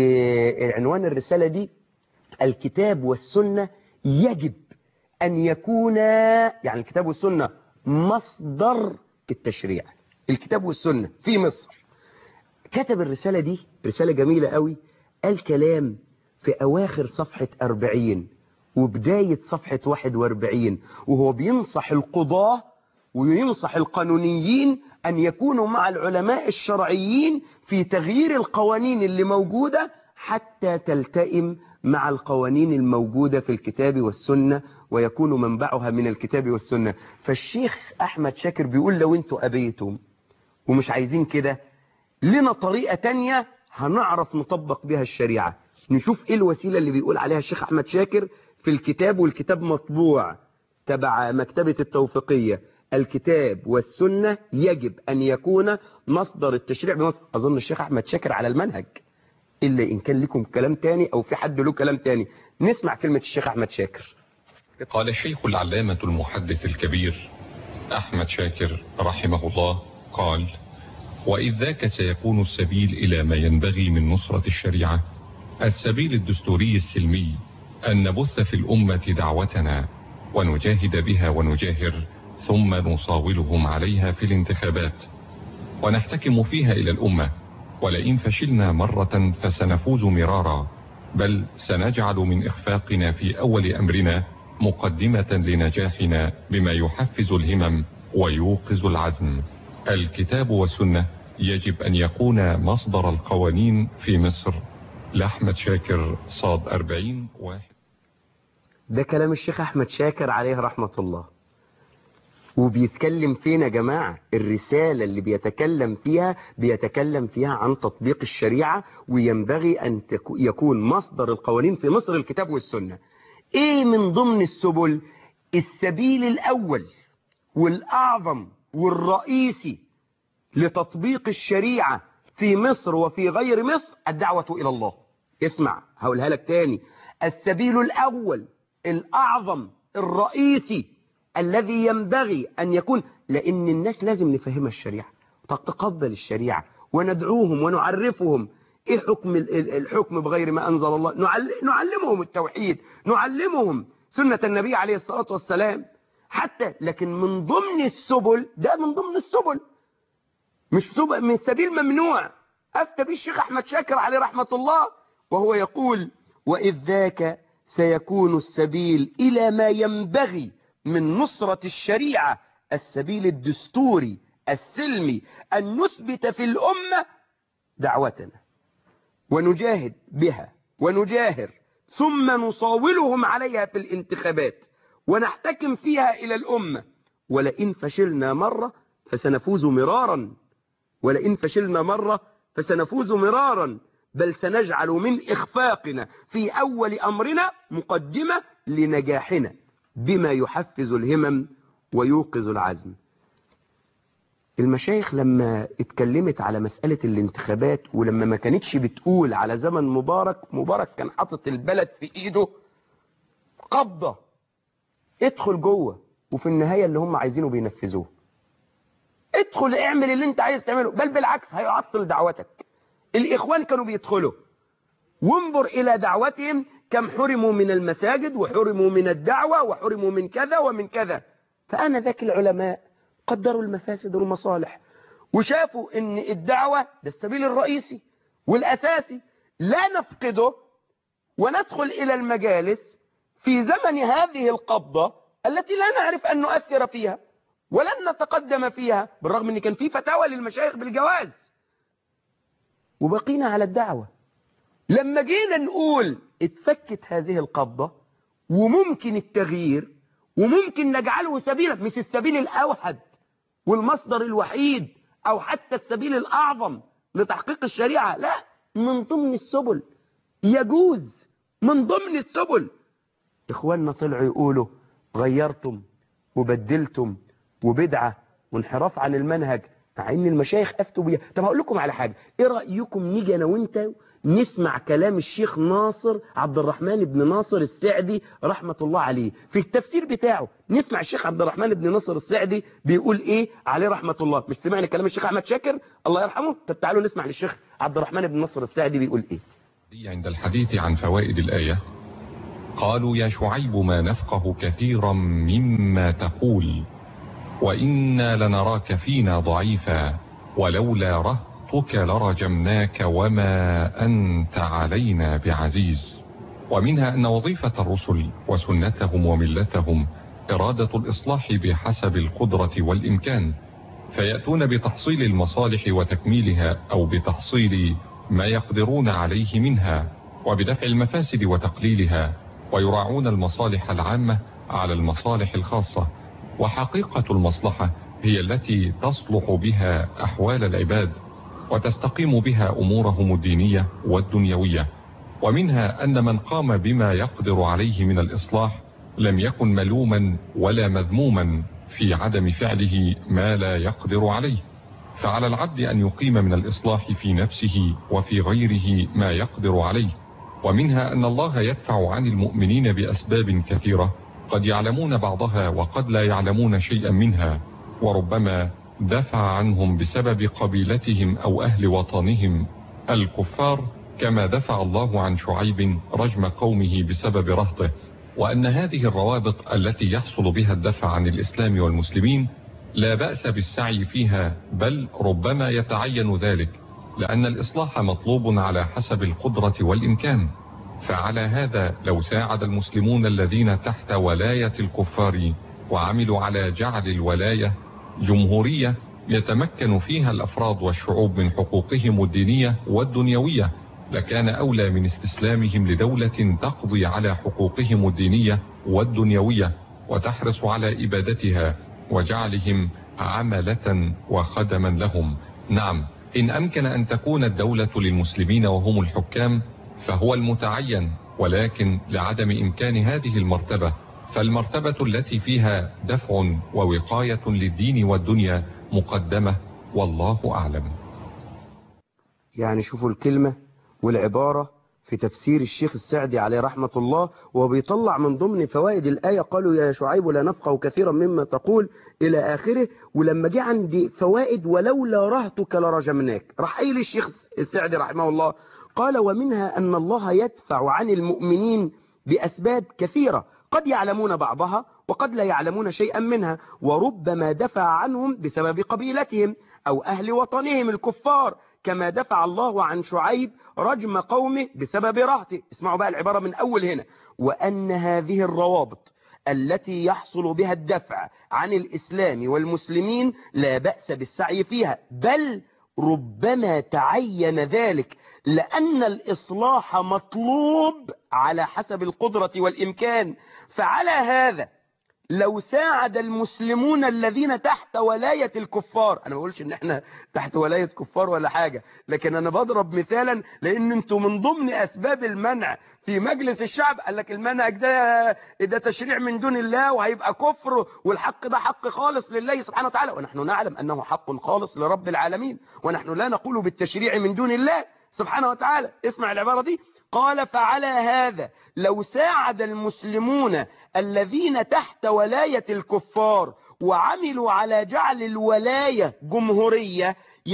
عنوان الرسالة دي: الكتاب والسنة يجب أن يكونا، يعني الكتاب والسنة مصدر التشريع، الكتاب والسنة في مصر. كتب الرسالة دي رسالة جميلة قوي، قال كلام في أواخر صفحة أربعين وبداية صفحة واحد واربعين، وهو بينصح القضاة وينصح القانونيين أن يكونوا مع العلماء الشرعيين في تغيير القوانين اللي موجودة حتى تلتئم مع القوانين الموجودة في الكتاب والسنة ويكون منبعها من الكتاب والسنة. فالشيخ أحمد شاكر بيقول: لو انتوا أبيتم ومش عايزين كده، لنا طريقة تانية هنعرف نطبق بها الشريعة. نشوف ايه الوسيلة اللي بيقول عليها الشيخ أحمد شاكر في الكتاب، والكتاب مطبوع تبع مكتبة التوفيقية، الكتاب والسنة يجب أن يكون مصدر التشريع بمصر. أظن الشيخ أحمد شاكر على المنهج، إلا إن كان لكم كلام تاني أو في حد له كلام تاني. نسمع كلمة الشيخ أحمد شاكر. قال الشيخ العلامة المحدث الكبير أحمد شاكر رحمه الله قال: وإذ ذاك سيكون السبيل إلى ما ينبغي من نصرة الشريعة السبيل الدستوري السلمي، أن نبث في الأمة دعوتنا ونجاهد بها ونجاهر، ثم نصاولهم عليها في الانتخابات ونحتكم فيها إلى الأمة، ولئن فشلنا مرة فسنفوز مرارا، بل سنجعل من إخفاقنا في أول أمرنا مقدمة لنجاحنا بما يحفز الهمم ويوقظ العزم. الكتاب والسنة يجب أن يكون مصدر القوانين في مصر. لأحمد شاكر صاد أربعين واحد. ده كلام الشيخ أحمد شاكر عليه رحمة الله، وبيتكلم فينا يا جماعة. الرسالة اللي بيتكلم فيها بيتكلم فيها عن تطبيق الشريعة، وينبغي أن يكون مصدر القوانين في مصر الكتاب والسنة. ايه من ضمن السبل؟ السبيل الأول والأعظم والرئيسي لتطبيق الشريعة في مصر وفي غير مصر الدعوة إلى الله. اسمع هقولها لك تاني. السبيل الأول الأعظم الرئيسي الذي ينبغي أن يكون، لأن الناس لازم نفهمها الشريعة تتقبل الشريعة، وندعوهم ونعرفهم ايه حكم الحكم بغير ما أنزل الله، نعلمهم التوحيد، نعلمهم سنة النبي عليه الصلاة والسلام حتى. لكن من ضمن السبل، ده من ضمن السبل، مش سبل من سبيل ممنوع. أفتى به الشيخ أحمد شاكر عليه رحمة الله وهو يقول: وإذ ذاك سيكون السبيل إلى ما ينبغي من نصرة الشريعة السبيل الدستوري السلمي، أن نثبت في الأمة دعوتنا ونجاهد بها ونجاهر، ثم نصاولهم عليها في الانتخابات ونحتكم فيها إلى الأمة، ولئن فشلنا مرة فسنفوز مرارا، ولئن فشلنا مرة فسنفوز مرارا، بل سنجعل من إخفاقنا في أول أمرنا مقدمة لنجاحنا بما يحفز الهمم ويوقظ العزم. المشايخ لما اتكلمت على مسألة الانتخابات، ولما ما كانتش بتقول على زمن مبارك، مبارك كان حاطط البلد في ايده قبضة، ادخل جوه، وفي النهاية اللي هم عايزينه بينفذوه. ادخل اعمل اللي انت عايز تعمله، بل بالعكس هيعطل دعوتك. الإخوان كانوا بيدخلوا، وانظر إلى دعوتهم كم حرموا من المساجد وحرموا من الدعوة وحرموا من كذا ومن كذا. فأنا ذاك العلماء قدروا المفاسد والمصالح، وشافوا ان الدعوة ده السبيل الرئيسي والأساسي، لا نفقده وندخل إلى المجالس في زمن هذه القبضة التي لا نعرف أن نؤثر فيها ولن نتقدم فيها، بالرغم أن كان في فتاوى للمشايخ بالجواز، وبقينا على الدعوة. لما جينا نقول اتفكت هذه القبضة وممكن التغيير وممكن نجعله سبيلا، مش السبيل الأوحد والمصدر الوحيد أو حتى السبيل الأعظم لتحقيق الشريعة، لا، من ضمن السبل، يجوز من ضمن السبل. إخواننا طلعوا يقولوا غيرتم وبدلتم وبدعة وانحراف عن المنهج، مع ان المشايخ افتوا بيها. طب هقول لكم على حاجة، ايه رأيكم نيجي انا وانت نسمع كلام الشيخ ناصر عبد الرحمن بن ناصر السعدي رحمة الله عليه في التفسير بتاعه؟ نسمع الشيخ عبد الرحمن بن ناصر السعدي بيقول ايه عليه رحمة الله. مش سمعنا كلام الشيخ احمد شاكر الله يرحمه؟ طب تعالوا نسمع للشيخ عبد الرحمن بن ناصر السعدي بيقول ايه. عند الحديث عن فوائد الآية قالوا: يا شعيب ما نفقه كثيرا مما تقول، وإنا لنراك فينا ضعيفا، ولولا رهطك لرجمناك وما أنت علينا بعزيز. ومنها أن وظيفة الرسل وسنتهم وملتهم إرادة الإصلاح بحسب القدرة والإمكان، فيأتون بتحصيل المصالح وتكميلها، أو بتحصيل ما يقدرون عليه منها، وبدفع المفاسد وتقليلها، ويراعون المصالح العامة على المصالح الخاصة. وحقيقة المصلحة هي التي تصلح بها أحوال العباد وتستقيم بها أمورهم الدينية والدنيوية. ومنها أن من قام بما يقدر عليه من الإصلاح لم يكن ملوما ولا مذموما، في عدم فعله ما لا يقدر عليه، فعلى العبد أن يقيم من الإصلاح في نفسه وفي غيره ما يقدر عليه. ومنها أن الله يدفع عن المؤمنين بأسباب كثيرة قد يعلمون بعضها وقد لا يعلمون شيئا منها، وربما دفع عنهم بسبب قبيلتهم أو أهل وطنهم الكفار، كما دفع الله عن شعيب رجم قومه بسبب رهطه. وأن هذه الروابط التي يحصل بها الدفع عن الإسلام والمسلمين لا بأس بالسعي فيها، بل ربما يتعين ذلك، لأن الإصلاح مطلوب على حسب القدرة والإمكان. فعلى هذا لو ساعد المسلمون الذين تحت ولاية الكفار وعملوا على جعل الولاية جمهورية يتمكن فيها الأفراد والشعوب من حقوقهم الدينية والدنيوية، لكان أولى من استسلامهم لدولة تقضي على حقوقهم الدينية والدنيوية وتحرص على إبادتها وجعلهم عملة وخدما لهم. نعم، إن أمكن أن تكون الدولة للمسلمين وهم الحكام فهو المتعين، ولكن لعدم إمكان هذه المرتبة فالمرتبة التي فيها دفع ووقاية للدين والدنيا مقدمة، والله أعلم. يعني شوفوا الكلمة والعبارة في تفسير الشيخ السعدي عليه رحمة الله، وبيطلع من ضمن فوائد الآية قالوا يا شعيب لا نفقه كثيرا مما تقول إلى آخره. ولما جه عندي فوائد ولولا رهتك لرجمناك، راح قايل الشيخ السعدي رحمه الله قال ومنها أن الله يدفع عن المؤمنين بأسباب كثيرة قد يعلمون بعضها وقد لا يعلمون شيئا منها، وربما دفع عنهم بسبب قبيلتهم أو أهل وطنهم الكفار، كما دفع الله عن شعيب رجم قومه بسبب رهته. اسمعوا بقى العبارة من أول هنا. وأن هذه الروابط التي يحصل بها الدفع عن الإسلام والمسلمين لا بأس بالسعي فيها، بل ربما تعين ذلك، لأن الإصلاح مطلوب على حسب القدرة والإمكان. فعلى هذا لو ساعد المسلمون الذين تحت ولاية الكفار، أنا ما بقولش إن إحنا تحت ولاية كفار ولا حاجة، لكن أنا بضرب مثالا لأن أنتم من ضمن أسباب المنع في مجلس الشعب قال لك المنهج ده ده تشريع من دون الله وهيبقى كفر، والحق ده حق خالص لله سبحانه وتعالى، ونحن نعلم أنه حق خالص لرب العالمين، ونحن لا نقول بالتشريع من دون الله سبحانه وتعالى. اسمع العبارة دي، قال فعلى هذا لو ساعد المسلمون الذين تحت ولاية الكفار وعملوا على جعل الولاية جمهورية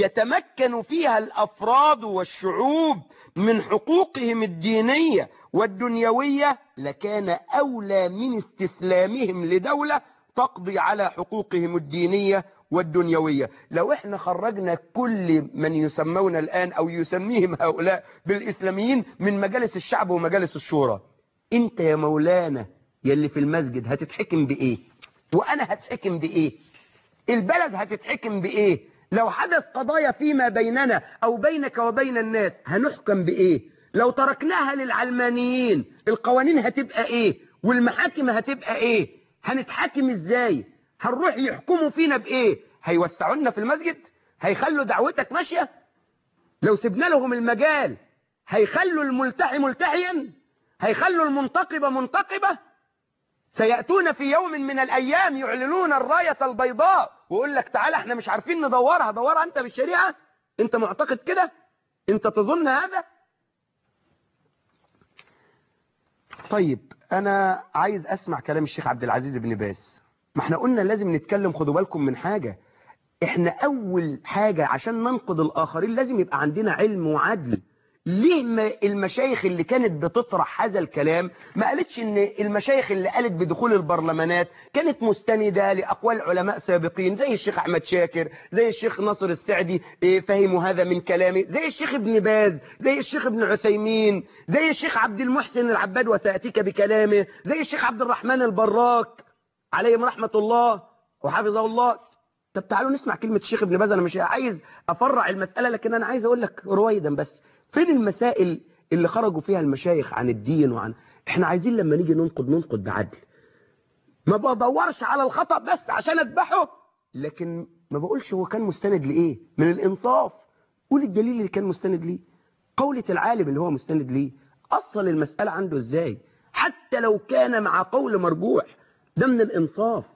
يتمكن فيها الأفراد والشعوب من حقوقهم الدينية والدنيوية، لكان أولى من استسلامهم لدولة تقضي على حقوقهم الدينية والدنيوية. لو احنا خرجنا كل من يسمون الآن أو يسميهم هؤلاء بالإسلاميين من مجالس الشعب ومجالس الشورى، انت يا مولانا يلي في المسجد هتتحكم بإيه؟ وأنا هتحكم بإيه؟ البلد هتتحكم بإيه؟ لو حدث قضايا فيما بيننا أو بينك وبين الناس هنحكم بإيه؟ لو تركناها للعلمانيين القوانين هتبقى إيه؟ والمحاكم هتبقى إيه؟ هنتحاكم إزاي؟ هنروح يحكموا فينا بإيه؟ هيوسعوا لنا في المسجد؟ هيخلوا دعوتك ماشية؟ لو سبنا لهم المجال هيخلوا الملتحي ملتحيا؟ هيخلوا المنتقبة منتقبة؟ سيأتون في يوم من الأيام يعلنون الراية البيضاء ويقول لك تعالى احنا مش عارفين ندورها، دورها انت بالشريعة؟ انت معتقد كده؟ انت تظن هذا؟ طيب انا عايز اسمع كلام الشيخ عبد العزيز بن باز. ما احنا قلنا لازم نتكلم، خدوا بالكم من حاجة، احنا اول حاجة عشان ننقذ الاخرين لازم يبقى عندنا علم وعدل. ليه ما المشايخ اللي كانت بتطرح هذا الكلام ما قالتش ان المشايخ اللي قالت بدخول البرلمانات كانت مستندة لأقوال علماء سابقين زي الشيخ أحمد شاكر، زي الشيخ ناصر السعدي فهموا هذا من كلامه، زي الشيخ ابن باز، زي الشيخ ابن عثيمين، زي الشيخ عبد المحسن العباد وسأتيك بكلامه، زي الشيخ عبد الرحمن البراك عليهم رحمة الله وحفظه الله. طب تعالوا نسمع كلمة الشيخ ابن باز. أنا مش عايز أفرع المسألة لكن أنا عايز أقول لك رويدا بس فين المسائل اللي خرجوا فيها المشايخ عن الدين وعن احنا عايزين لما نيجي ننقد ننقد بعدل. ما بدورش على الخطأ بس عشان اذبحه، لكن ما بقولش هو كان مستند لإيه من الإنصاف. قول الدليل اللي كان مستند ليه، قولة العالم اللي هو مستند ليه، أصل المسألة عنده إزاي، حتى لو كان مع قول مرجوح، ده من الإنصاف.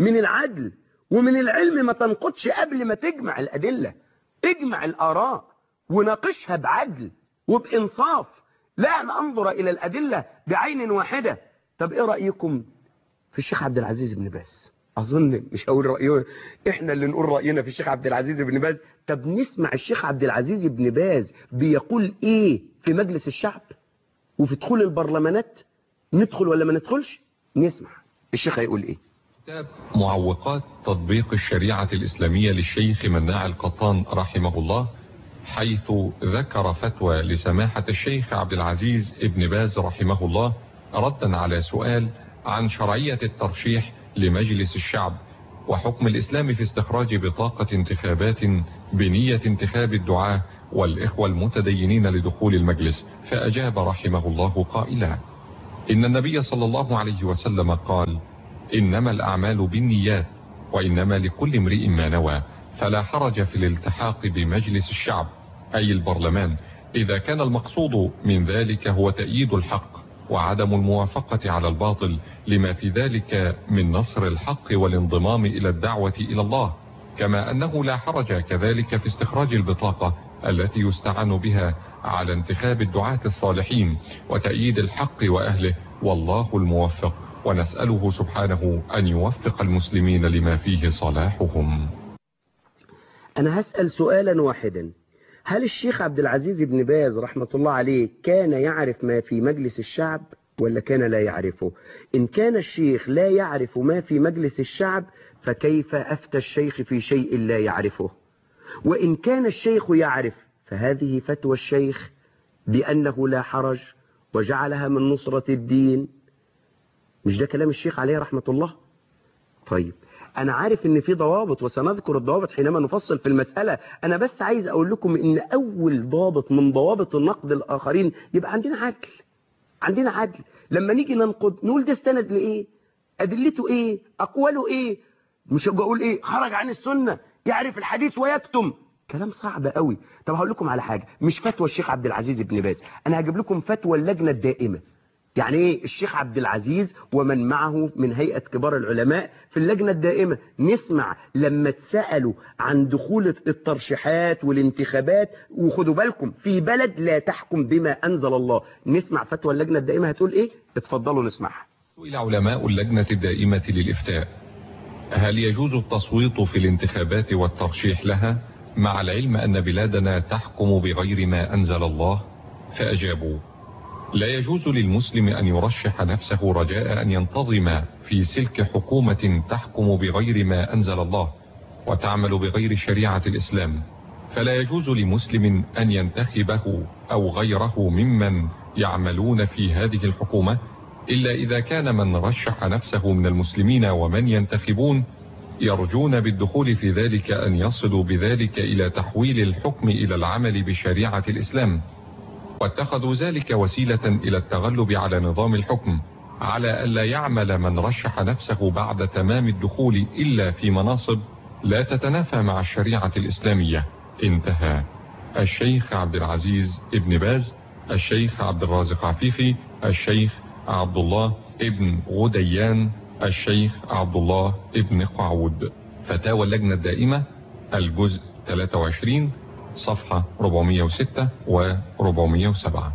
من العدل ومن العلم ما تنقضش قبل ما تجمع الأدلة. اجمع الآراء وناقشها بعدل وبإنصاف، لا ننظر إلى الأدلة بعين واحدة. طب إيه رأيكم في الشيخ عبد العزيز بن باز؟ أظن مش هقول رأيه، إحنا اللي نقول رأينا في الشيخ عبد العزيز بن باز. طب نسمع الشيخ عبد العزيز بن باز بيقول إيه في مجلس الشعب وفي دخول البرلمانات. ندخل ولا ما ندخلش؟ نسمع الشيخ هيقول إيه. كتاب معوقات تطبيق الشريعة الإسلامية للشيخ مناع القطان رحمه الله، حيث ذكر فتوى لسماحة الشيخ عبد العزيز ابن باز رحمه الله ردا على سؤال عن شرعية الترشيح لمجلس الشعب وحكم الإسلام في استخراج بطاقة انتخابات بنية انتخاب الدعاة والإخوة المتدينين لدخول المجلس. فأجاب رحمه الله قائلا: إن النبي صلى الله عليه وسلم قال: إنما الأعمال بالنيات وإنما لكل امرئ ما نوى، فلا حرج في الالتحاق بمجلس الشعب أي البرلمان إذا كان المقصود من ذلك هو تأييد الحق وعدم الموافقة على الباطل، لما في ذلك من نصر الحق والانضمام إلى الدعوة إلى الله، كما أنه لا حرج كذلك في استخراج البطاقة التي يستعان بها على انتخاب الدعاة الصالحين وتأييد الحق وأهله، والله الموفق، ونسأله سبحانه أن يوفق المسلمين لما فيه صلاحهم. أنا هسأل سؤالا واحدا: هل الشيخ عبد العزيز بن باز رحمة الله عليه كان يعرف ما في مجلس الشعب ولا كان لا يعرفه؟ إن كان الشيخ لا يعرف ما في مجلس الشعب فكيف أفتى الشيخ في شيء لا يعرفه؟ وإن كان الشيخ يعرف فهذه فتوى الشيخ بأنه لا حرج وجعلها من نصرة الدين. مش ده كلام الشيخ عليه رحمة الله؟ طيب أنا عارف إن في ضوابط وسنذكر الضوابط حينما نفصل في المسألة. أنا بس عايز أقول لكم إن أول ضابط من ضوابط النقد الآخرين يبقى عندنا عدل. عندنا عدل. لما نيجي ننقد نقول ده استند لإيه؟ أدلته إيه؟ أقواله إيه؟ مش أقول إيه؟ خرج عن السنة، يعرف الحديث ويكتم. كلام صعب قوي. طب هقول لكم على حاجة، مش فتوى الشيخ عبد العزيز بن باز، أنا هجيب لكم فتوى اللجنة الدائمة. يعني ايه الشيخ عبد العزيز ومن معه من هيئة كبار العلماء في اللجنة الدائمة؟ نسمع لما تسألوا عن دخول الترشيحات والانتخابات، وخدوا بالكم في بلد لا تحكم بما أنزل الله، نسمع فتوى اللجنة الدائمة هتقول ايه؟ اتفضلوا نسمعها. سئل علماء اللجنة الدائمة للإفتاء: هل يجوز التصويت في الانتخابات والترشيح لها مع العلم أن بلادنا تحكم بغير ما أنزل الله؟ فأجابوا: لا يجوز للمسلم أن يرشح نفسه رجاء أن ينتظم في سلك حكومة تحكم بغير ما أنزل الله وتعمل بغير شريعة الإسلام، فلا يجوز لمسلم أن ينتخبه أو غيره ممن يعملون في هذه الحكومة إلا إذا كان من رشح نفسه من المسلمين ومن ينتخبون يرجون بالدخول في ذلك أن يصلوا بذلك إلى تحويل الحكم إلى العمل بشريعة الإسلام، واتخذوا ذلك وسيلة إلى التغلب على نظام الحكم، على ألا يعمل من رشح نفسه بعد تمام الدخول إلا في مناصب لا تتنافى مع الشريعة الإسلامية. انتهى. الشيخ عبد العزيز ابن باز، الشيخ عبد الرازق عفيفي، الشيخ عبد الله ابن غديان، الشيخ عبد الله ابن قعود. فتاوى اللجنة الدائمة الجزء ثلاثة وعشرين صفحة أربعمائة وستة و أربعمائة وسبعة.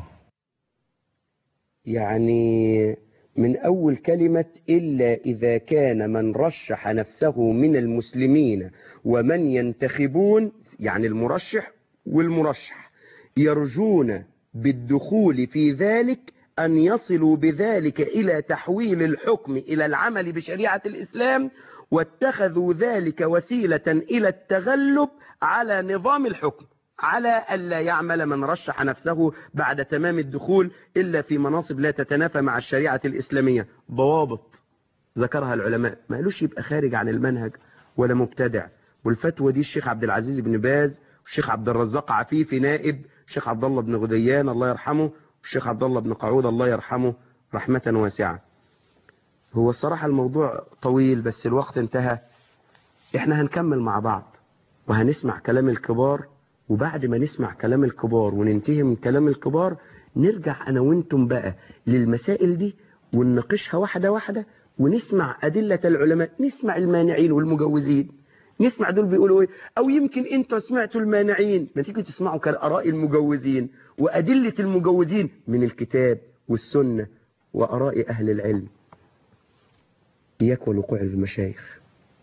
يعني من أول كلمة إلا إذا كان من رشح نفسه من المسلمين ومن ينتخبون، يعني المرشح والمرشح يرجون بالدخول في ذلك أن يصلوا بذلك إلى تحويل الحكم إلى العمل بشريعة الإسلام، واتخذوا ذلك وسيلة إلى التغلب على نظام الحكم، على ألا يعمل من رشح نفسه بعد تمام الدخول إلا في مناصب لا تتنافى مع الشريعة الإسلامية. ضوابط ذكرها العلماء، ما قالوش يبقى خارج عن المنهج ولا مبتدع. والفتوى دي الشيخ عبد العزيز بن باز والشيخ عبد الرزاق عفيفي نائب، الشيخ عبد الله بن غديان الله يرحمه، والشيخ عبد الله بن قعود الله يرحمه رحمة واسعة. هو الصراحة الموضوع طويل بس الوقت انتهى. احنا هنكمل مع بعض وهنسمع كلام الكبار، وبعد ما نسمع كلام الكبار وننتهي من كلام الكبار نرجع انا وانتم بقى للمسائل دي ونناقشها واحدة واحدة ونسمع أدلة العلماء، نسمع المانعين والمجوزين، نسمع دول بيقولوا ايه، او يمكن انتوا سمعتوا المانعين، ما تيجي تسمعوا كآراء المجوزين وأدلة المجوزين من الكتاب والسنة وآراء أهل العلم. إياك والوقوع في المشايخ،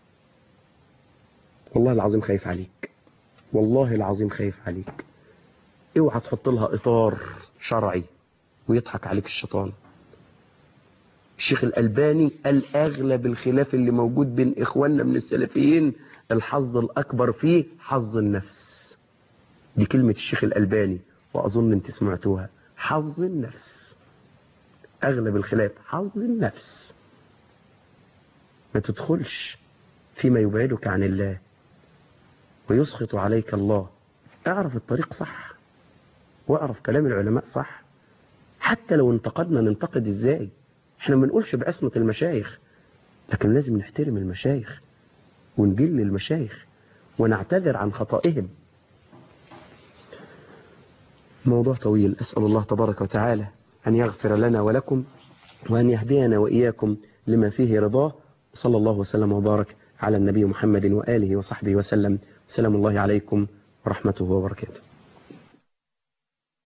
والله العظيم خايف عليك، والله العظيم خايف عليك. اوعى تحط لها إطار شرعي ويضحك عليك الشيطان. الشيخ الألباني قال أغلب الخلاف اللي موجود بين إخواننا من السلفيين الحظ الأكبر فيه حظ النفس. دي كلمة الشيخ الألباني وأظن أنت سمعتوها، حظ النفس. أغلب الخلاف حظ النفس. ما تدخلش فيما يبعدك عن الله ويسخط عليك الله. اعرف الطريق صح واعرف كلام العلماء صح. حتى لو انتقدنا ننتقد ازاي؟ احنا ما نقولش بعصمة المشايخ، لكن لازم نحترم المشايخ ونجل المشايخ ونعتذر عن خطائهم. موضوع طويل، أسأل الله تبارك وتعالى أن يغفر لنا ولكم وأن يهدينا وإياكم لما فيه رضاه. صلى الله وسلم وبارك على النبي محمد وآله وصحبه وسلم. سلام الله عليكم ورحمته وبركاته.